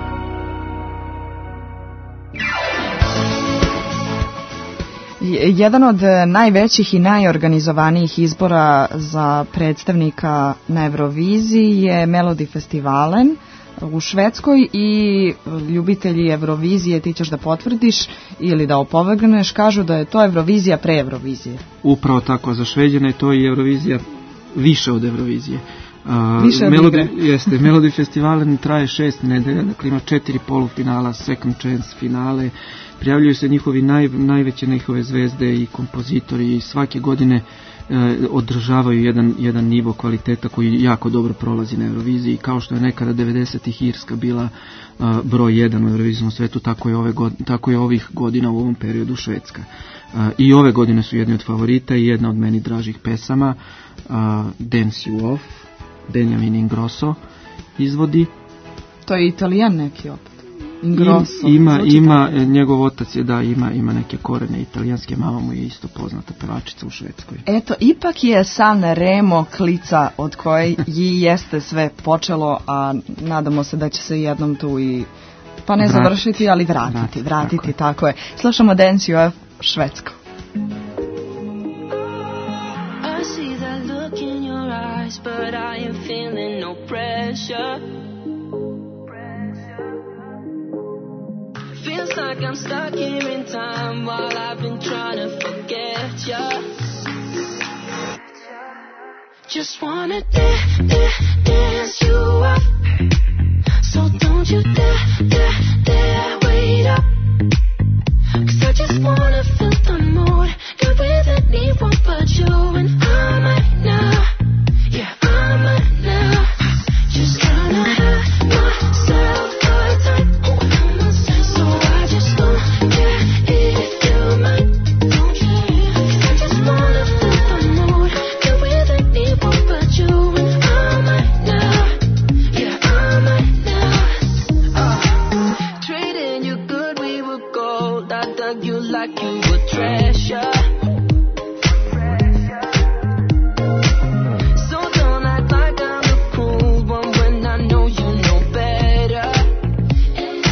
Jedan od najvećih i najorganizovanijih izbora za predstavnika na Euroviziji je Melodi Festivalen u Švedskoj i ljubitelji Eurovizije, ti ćeš da potvrdiš ili da opovrgneš, kažu da je to Eurovizija pre Eurovizije. Upravo tako, za Šveđane to je Eurovizija više od Eurovizije. Više od Melody, igre. jeste, Melody Festival traje šest nedelja, dakle ima četiri polufinala, second chance finale, prijavljuju se njihovi naj, najveće njihove zvezde i kompozitori i svake godine e, održavaju jedan, jedan nivo kvaliteta koji jako dobro prolazi na Euroviziji. Kao što je nekada devedesetih Irska bila e, broj jedan u Eurovizijskom svetu, tako je, ove god, tako je ovih godina u ovom periodu Švedska. E, I ove godine su jedni od favorita i jedna od meni dražih pesama, e, Dance You Off, Benjamin Ingrosso izvodi. To je Italijan neki opet. Ingrosso. Ima, Zvuči ima, tako. njegov otac je, da, ima, ima neke korene italijanske, mama mu je isto poznata pevačica u Švedskoj. Eto, ipak je San Remo klica od koje i jeste sve počelo, a nadamo se da će se jednom tu i, pa ne Vratiti. završiti, ali vratiti, Vratiti, vratiti, tako je. tako je. Slušamo Dance You Off Švedsko. I see that look in your eyes, but I am feeling no pressure. Feels like I'm stuck here in time while I've been trying to forget ya. Just wanna dance, dance, dance you up. So don't you dare, dare, dare wait up. Cause I just wanna feel the mood. You're with anyone but you, and I might now. Yeah, I might now. Just tryna have myself a time. So I just don't care if you might. Cause I just wanna feel the mood. You're with anyone but you, and I might now. Yeah, I might now. Uh, trading you good, we were gold. I dug you like you were treasure. So don't act like I'm the cool one when I know you know better. And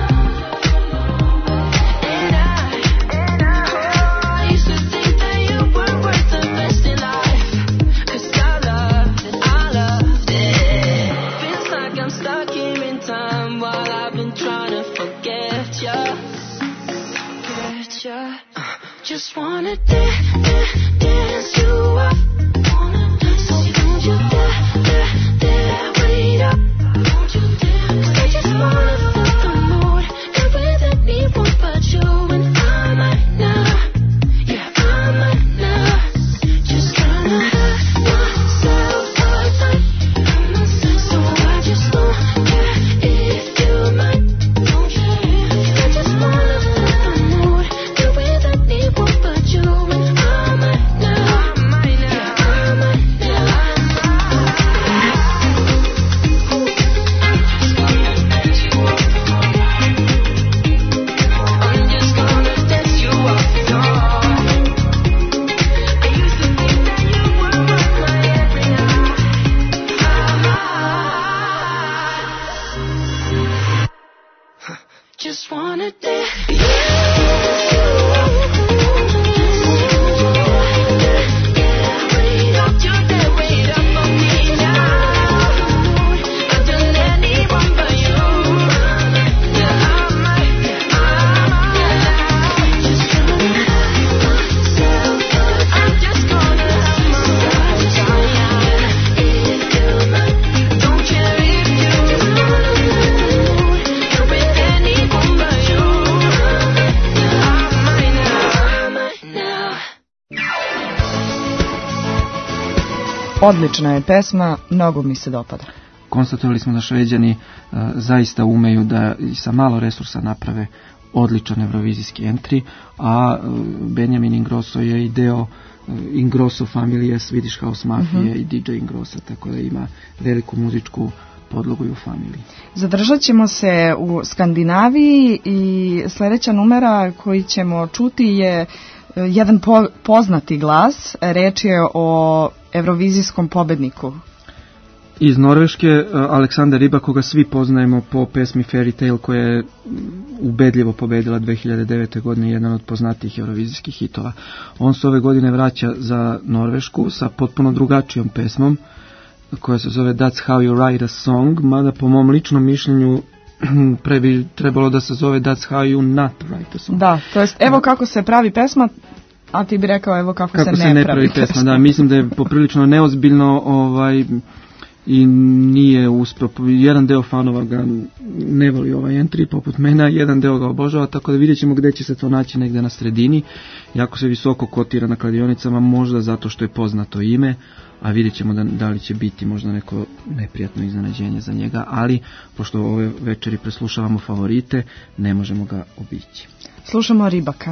I, and I, I used to think that you were worth the best in life. Cause I loved it, I loved it. Feels like I'm stuck here in time while I've been trying to forget ya. Forget ya. Uh, just wanna dance, dance, dance you up. So don't you dare, dare, dare wait up. Cause I just wanna feel the mood. You're with anyone but you, and I might now. Yeah, I might now. Just tryna have myself a time. So I just don't care if you might. Cause I just wanna feel the mood. You're with anyone but you, and I might now. Yeah, I might now. I'm just gonna dance you off, y'all. I used to think that you were worth my every night. Just wanna dance. Wait up, you dare wait up for me now. I've done anyone but you. Yeah, I might, yeah, I might. Just gonna have myself a time. I'm just gonna have myself a time. If you might, don't care if you might. You're with anyone but you. Yeah, I might now, I might now. Odlična je pesma, mnogo mi se dopada. Konstatovali smo da Šveđani uh, zaista umeju da i sa malo resursa naprave odličan evrovizijski entry, a uh, Benjamin Ingrosso je i deo uh, Ingrosso familije Swedish House Mafije Mhm. i D J Ingrossa, tako da ima veliku muzičku podlogu i u familiji. Zadržat ćemo se u Skandinaviji i sljedeća numera koji ćemo čuti je e, jedan po, poznati glas. Reč je o evrovizijskom pobedniku. Iz Norveške, uh, Aleksandar Rybak, koga svi poznajemo po pesmi Fairy Tale, koja je mm, ubedljivo pobedila dve hiljade devete. godine, jedan od poznatijih eurovizijskih hitova. On se ove godine vraća za Norvešku sa potpuno drugačijom pesmom, koja se zove That's How You Write a Song, mada po mom ličnom mišljenju pre bi trebalo da se zove That's How You Not Write a Song. Da, to jest evo kako se pravi pesma, a ti bi rekao evo kako, Kako se, se ne pravi pesma. Da, mislim da je poprilično neozbiljno ovaj, i nije uspio. Jedan deo fanova ga ne voli ovaj entry poput mene, a jedan deo ga obožava, tako da vidjet ćemo gdje će se to naći, negdje na sredini. Jako se visoko kotira na kladionicama, možda zato što je poznato ime, a vidjet ćemo da, da li će biti možda neko neprijatno iznenađenje za njega, ali pošto ove večeri preslušavamo favorite, ne možemo ga obići. Slušamo Ribaka.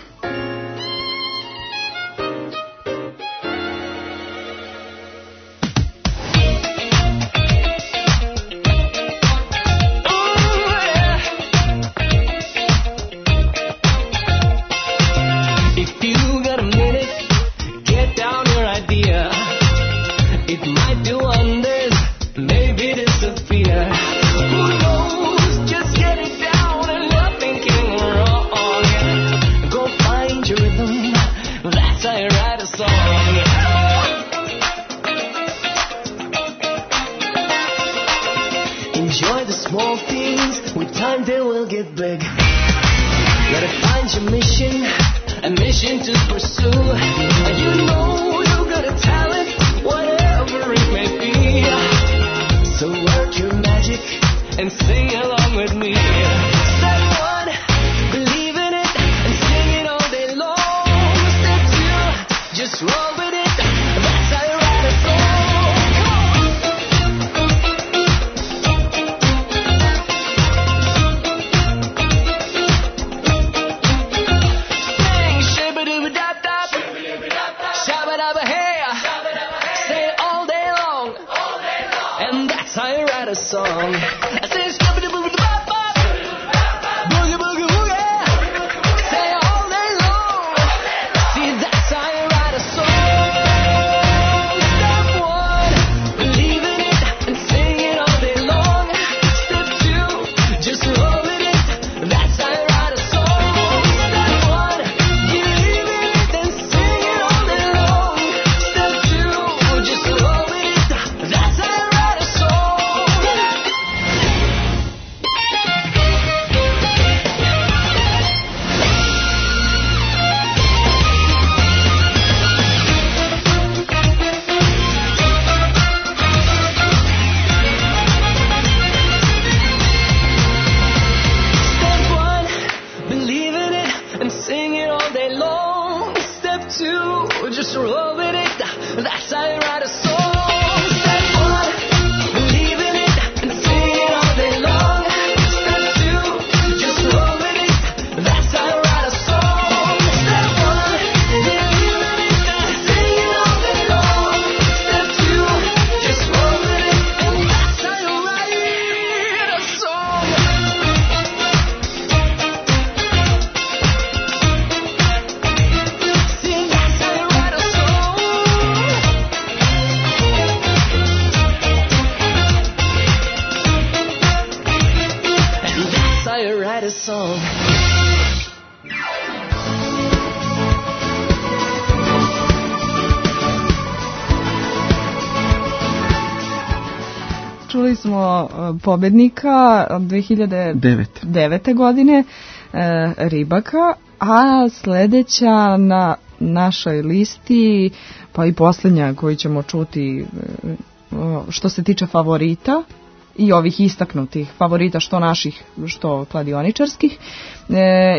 Čuli smo pobednika dve hiljade devete. godine, e, Ribaka, a sljedeća na našoj listi, pa i posljednja koju ćemo čuti e, što se tiče favorita i ovih istaknutih favorita, što naših, što kladioničarskih, e,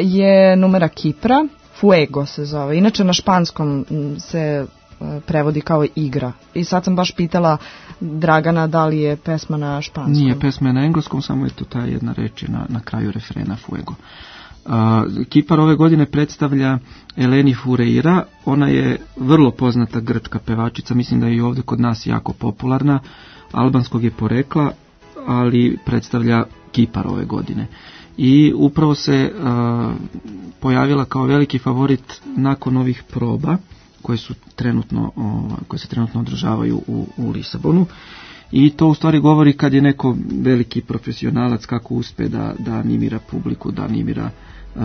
je numera Kipra, Fuego se zove. Inače na španskom se prevodi kao igra. I sad sam baš pitala Dragana da li je pesma na španskom. Nije, pesma je na engleskom, samo je to ta jedna reč na, na kraju refrena Fuego. Uh, Kipar ove godine predstavlja Eleni Foureira. Ona je vrlo poznata grčka pevačica, mislim da je i ovdje kod nas jako popularna. Albanskog je porekla, ali predstavlja Kipar ove godine. I upravo se uh, pojavila kao veliki favorit nakon ovih proba koje su trenutno, koje se trenutno održavaju u, u Lisabonu. I to u stvari govori kad je neko veliki profesionalac kako uspe da, da animira publiku, da animira uh,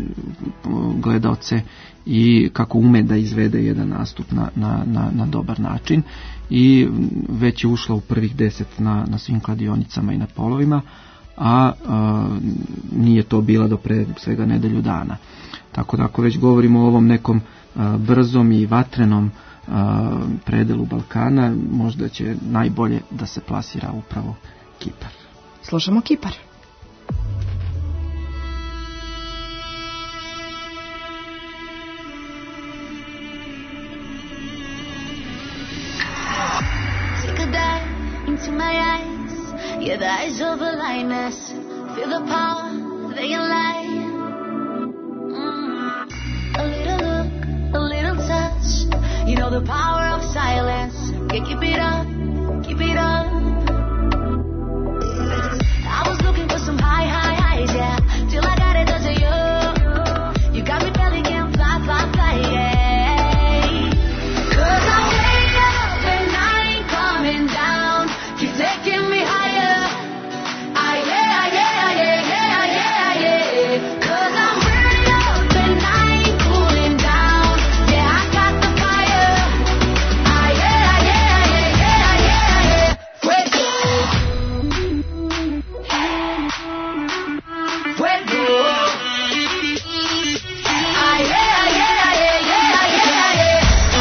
gledaoce i kako ume da izvede jedan nastup na, na, na, na dobar način. I već je ušla u prvih deset na, na svim kladionicama i na polovima, a uh, nije to bila do pre svega nedelju dana. Tako da ako već govorimo o ovom nekom a, brzom i vatrenom a, predelu Balkana, možda će najbolje da se plasira upravo Kipar. Slušamo Kipar. Take a dive into my eyes. Yeah, the eyes of a lioness. Feel the power, they can lie. Mm. A little look, a little touch. You know the power of silence. Yeah, keep it up, keep it up. I was looking for some high, high highs, yeah. Till I got it, does it you? You got me belly can fly, fly, fly, yeah. Cause I'm way up and I ain't coming down. Keep taking me higher. Ah, yeah, yeah, yeah, yeah, yeah, yeah. Cause I'm way up and I ain't cooling down. Yeah, I got the fire. Ah, yeah, yeah, yeah, yeah, yeah, yeah. Fuego. Fuego. Ah, yeah, yeah, yeah, yeah, yeah, yeah.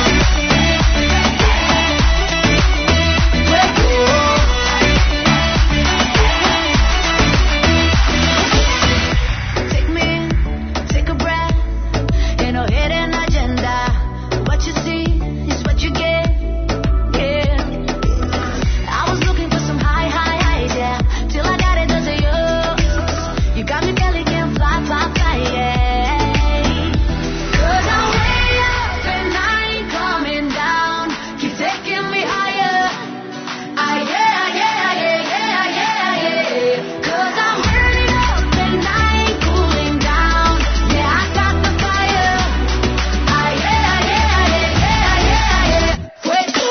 Take me in, take a breath. Ain't no hidden agenda. What you see is what you get. Yeah. I was looking for some high, high highs, yeah. Till I got it, does it you? You got me belly can fly, fly, fly, yeah. Cause I'm way up and I ain't coming down. Keep taking me higher. Ah, yeah, yeah, yeah, yeah, yeah, yeah. Cause I'm really up and I ain't cooling down. Yeah, I got the fire. Ah, yeah, yeah, yeah, yeah, yeah, yeah. Fuego.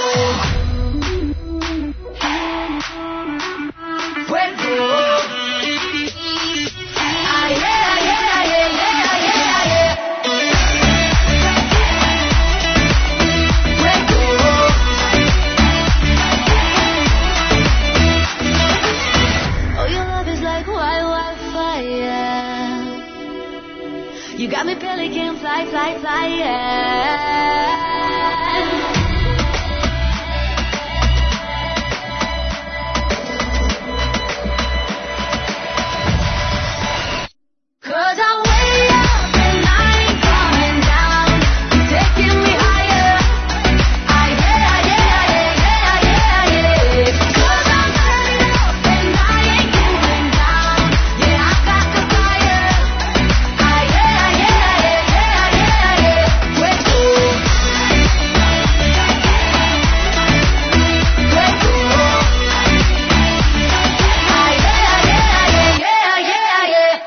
Fuego. Ah, yeah, yeah, yeah, yeah, yeah, yeah. Oh, your love is like wild, wildfire. You got me pelican, fly, fly, fly, yeah. Cause I'm way up and I ain't coming down. You're taking me higher. Ah, yeah, yeah, yeah, yeah, yeah, yeah. Cause I'm turning up and I ain't cooling down. Yeah, I got the fire. Ah, yeah, yeah, yeah, yeah, yeah, yeah. Fuego. Fuego. Ah, yeah, yeah, yeah, yeah, yeah, yeah.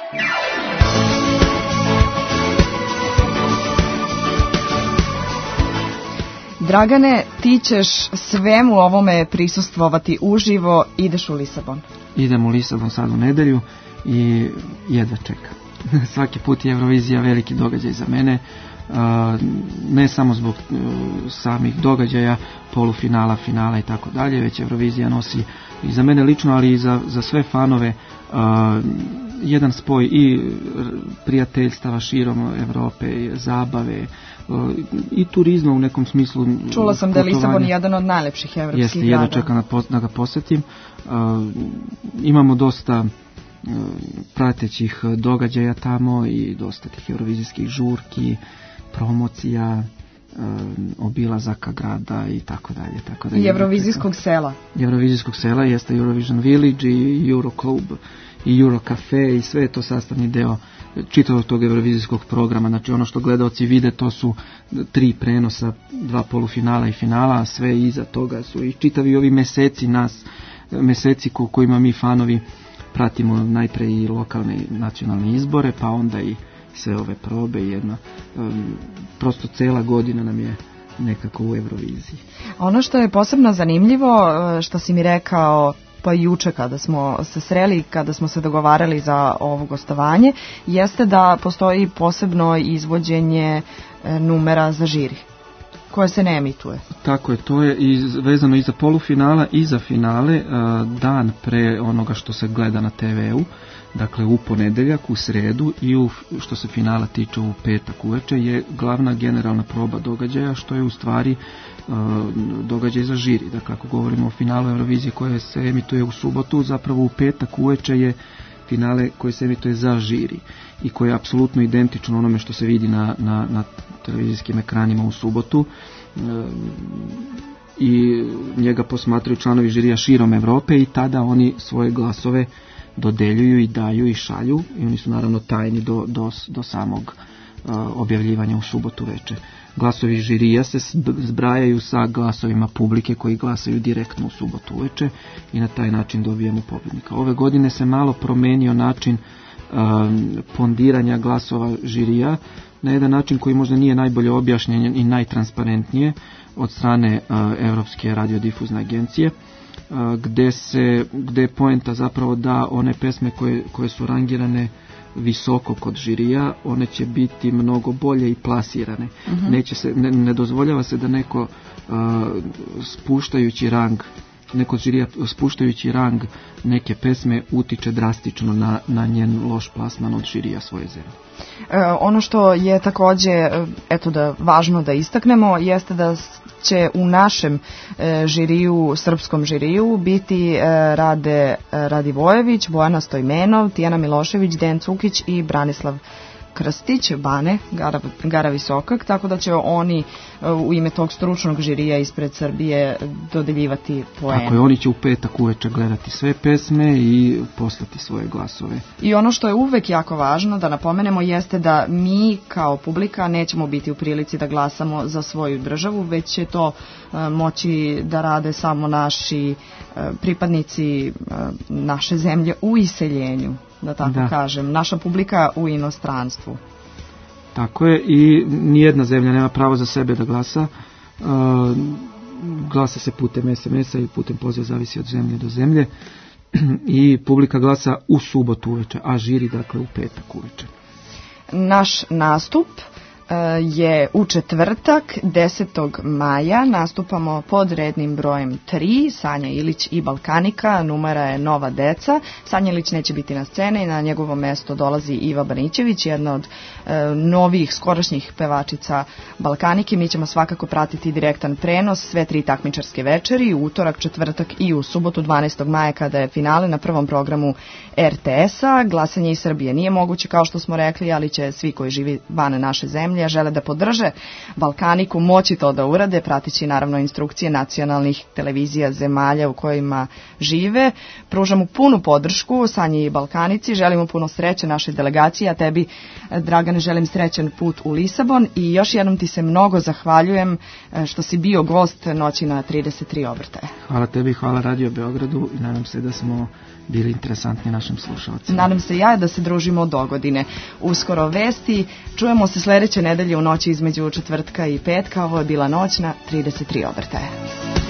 Dragane, ti ćeš svemu ovome prisustvovati uživo, ideš u Lisabon. Idem u Lisabon sad u nedelju i jedva čekam. Svaki put je Eurovizija veliki događaj za mene, a, ne samo zbog uh, samih događaja, polufinala, finala i tako dalje, već Eurovizija nosi i za mene lično, ali i za, za sve fanove a, jedan spoj i prijateljstava širom Europe, zabave i turizma u nekom smislu. Čula sam da je Lisabon jedan od najlepših evropskih Jeste, grada. jedno čekam da ga posjetim. Uh, imamo dosta uh, pratećih događaja tamo i dosta tih eurovizijskih žurki, promocija, uh, obilazaka grada i tako dalje. Tako da I eurovizijskog sela. Eurovizijskog sela jeste Eurovision Village i Euroclub i Eurocafe i sve je to sastavni deo čitavog tog eurovizijskog programa. Znači ono što gledaoci vide, to su tri prenosa, dva polufinala i finala, a sve iza toga su i čitavi ovi meseci nas, meseci ko, kojima mi fanovi pratimo najpre i lokalne i nacionalne izbore, pa onda i sve ove probe i jedna, um, prosto cela godina nam je nekako u Euroviziji. Ono što je posebno zanimljivo, što si mi rekao pa juče kada smo se sreli, kada smo se dogovarali za ovo gostovanje, jeste da postoji posebno izvođenje numera za žiri. koja se ne emituje. Tako je, to je i vezano i za polufinala i za finale, dan pre onoga što se gleda na te ve u, dakle u ponedeljak, u sredu i u, što se finala tiče u petak uveče, je glavna generalna proba događaja, što je u stvari događaj za žiri. Dakle, ako govorimo o finalu Eurovizije koje se emituje u subotu, zapravo u petak uveče je finale koje se emituje za žiri i koje je apsolutno identično onome što se vidi na, na, na televizijskim ekranima u subotu, e, i njega posmatraju članovi žirija širom Evrope i tada oni svoje glasove dodeljuju i daju i šalju i oni su naravno tajni do, do, do samog e, objavljivanja u subotu veče. Glasovi žirija se zbrajaju sa glasovima publike koji glasaju direktno u subotu uveče i na taj način dobijemo pobjednika. Ove godine se malo promenio način um, pondiranja glasova žirija na jedan način koji možda nije najbolje objašnjen i najtransparentnije od strane uh, Europske radiodifuzne agencije, uh, gde, se, gde je poenta zapravo da one pesme koje, koje su rangirane visoko kod žirija, one će biti mnogo bolje i plasirane. Uh-huh. Neće se, ne, ne dozvoljava se da neko uh, spuštajući rang neko žirija spuštajući rang neke pesme utiče drastično na, na njen loš plasman od žirija svoje zemlje. E, ono što je takođe eto da važno da istaknemo jeste da će u našem e, žiriju, srpskom žiriju biti e, Rade e, Radivojević, Bojana Stojmenov, Tijana Milošević, Dejan Cukić i Branislav Krstić, Bane, Gara, Gara Visokak, tako da će oni u ime tog stručnog žirija ispred Srbije dodeljivati poene. Tako je, oni će u petak uveče gledati sve pesme i poslati svoje glasove. I ono što je uvek jako važno da napomenemo jeste da mi kao publika nećemo biti u prilici da glasamo za svoju državu, već će to uh, moći da rade samo naši uh, pripadnici uh, naše zemlje u iseljenju, da tako da. kažem, naša publika u inostranstvu. Tako je, i nijedna zemlja nema pravo za sebe da glasa. E, glasa se putem es em es-a i putem poziva, zavisi od zemlje do zemlje. I publika glasa u subotu uveče, a žiri dakle u petak uveče. Naš nastup je u četvrtak desetog maja, nastupamo pod rednim brojem tri, Sanja Ilić i Balkanika, numera je Nova deca. Sanja Ilić neće biti na sceni i na njegovo mesto dolazi Iva Banićević, jedna od e, novih skorašnjih pevačica Balkanike. Mi ćemo svakako pratiti direktan prenos sve tri takmičarske večeri, u utorak, četvrtak i u subotu dvanaestog maja kada je finale na prvom programu er te es-a. Glasanje iz Srbije nije moguće kao što smo rekli, ali će svi koji živi van naše zemlje a žele da podrže Balkaniku moći to da urade, pratići naravno instrukcije nacionalnih televizija zemalja u kojima žive. Pružamo punu podršku Sanji i Balkanici, želimo puno sreće našoj delegaciji, a tebi, Dragane, želim srećan put u Lisabon i još jednom ti se mnogo zahvaljujem što si bio gost noći na trideset tri obrtaja. Hvala tebi, hvala Radio Beogradu i nadam se da smo bili interesantni našim slušalcima. Nadam se ja da se družimo do godine. Uskoro vesti, čujemo se sledeće nedelje u noći između četvrtka i petka. Ovo je bila noć na trideset tri obrtaja.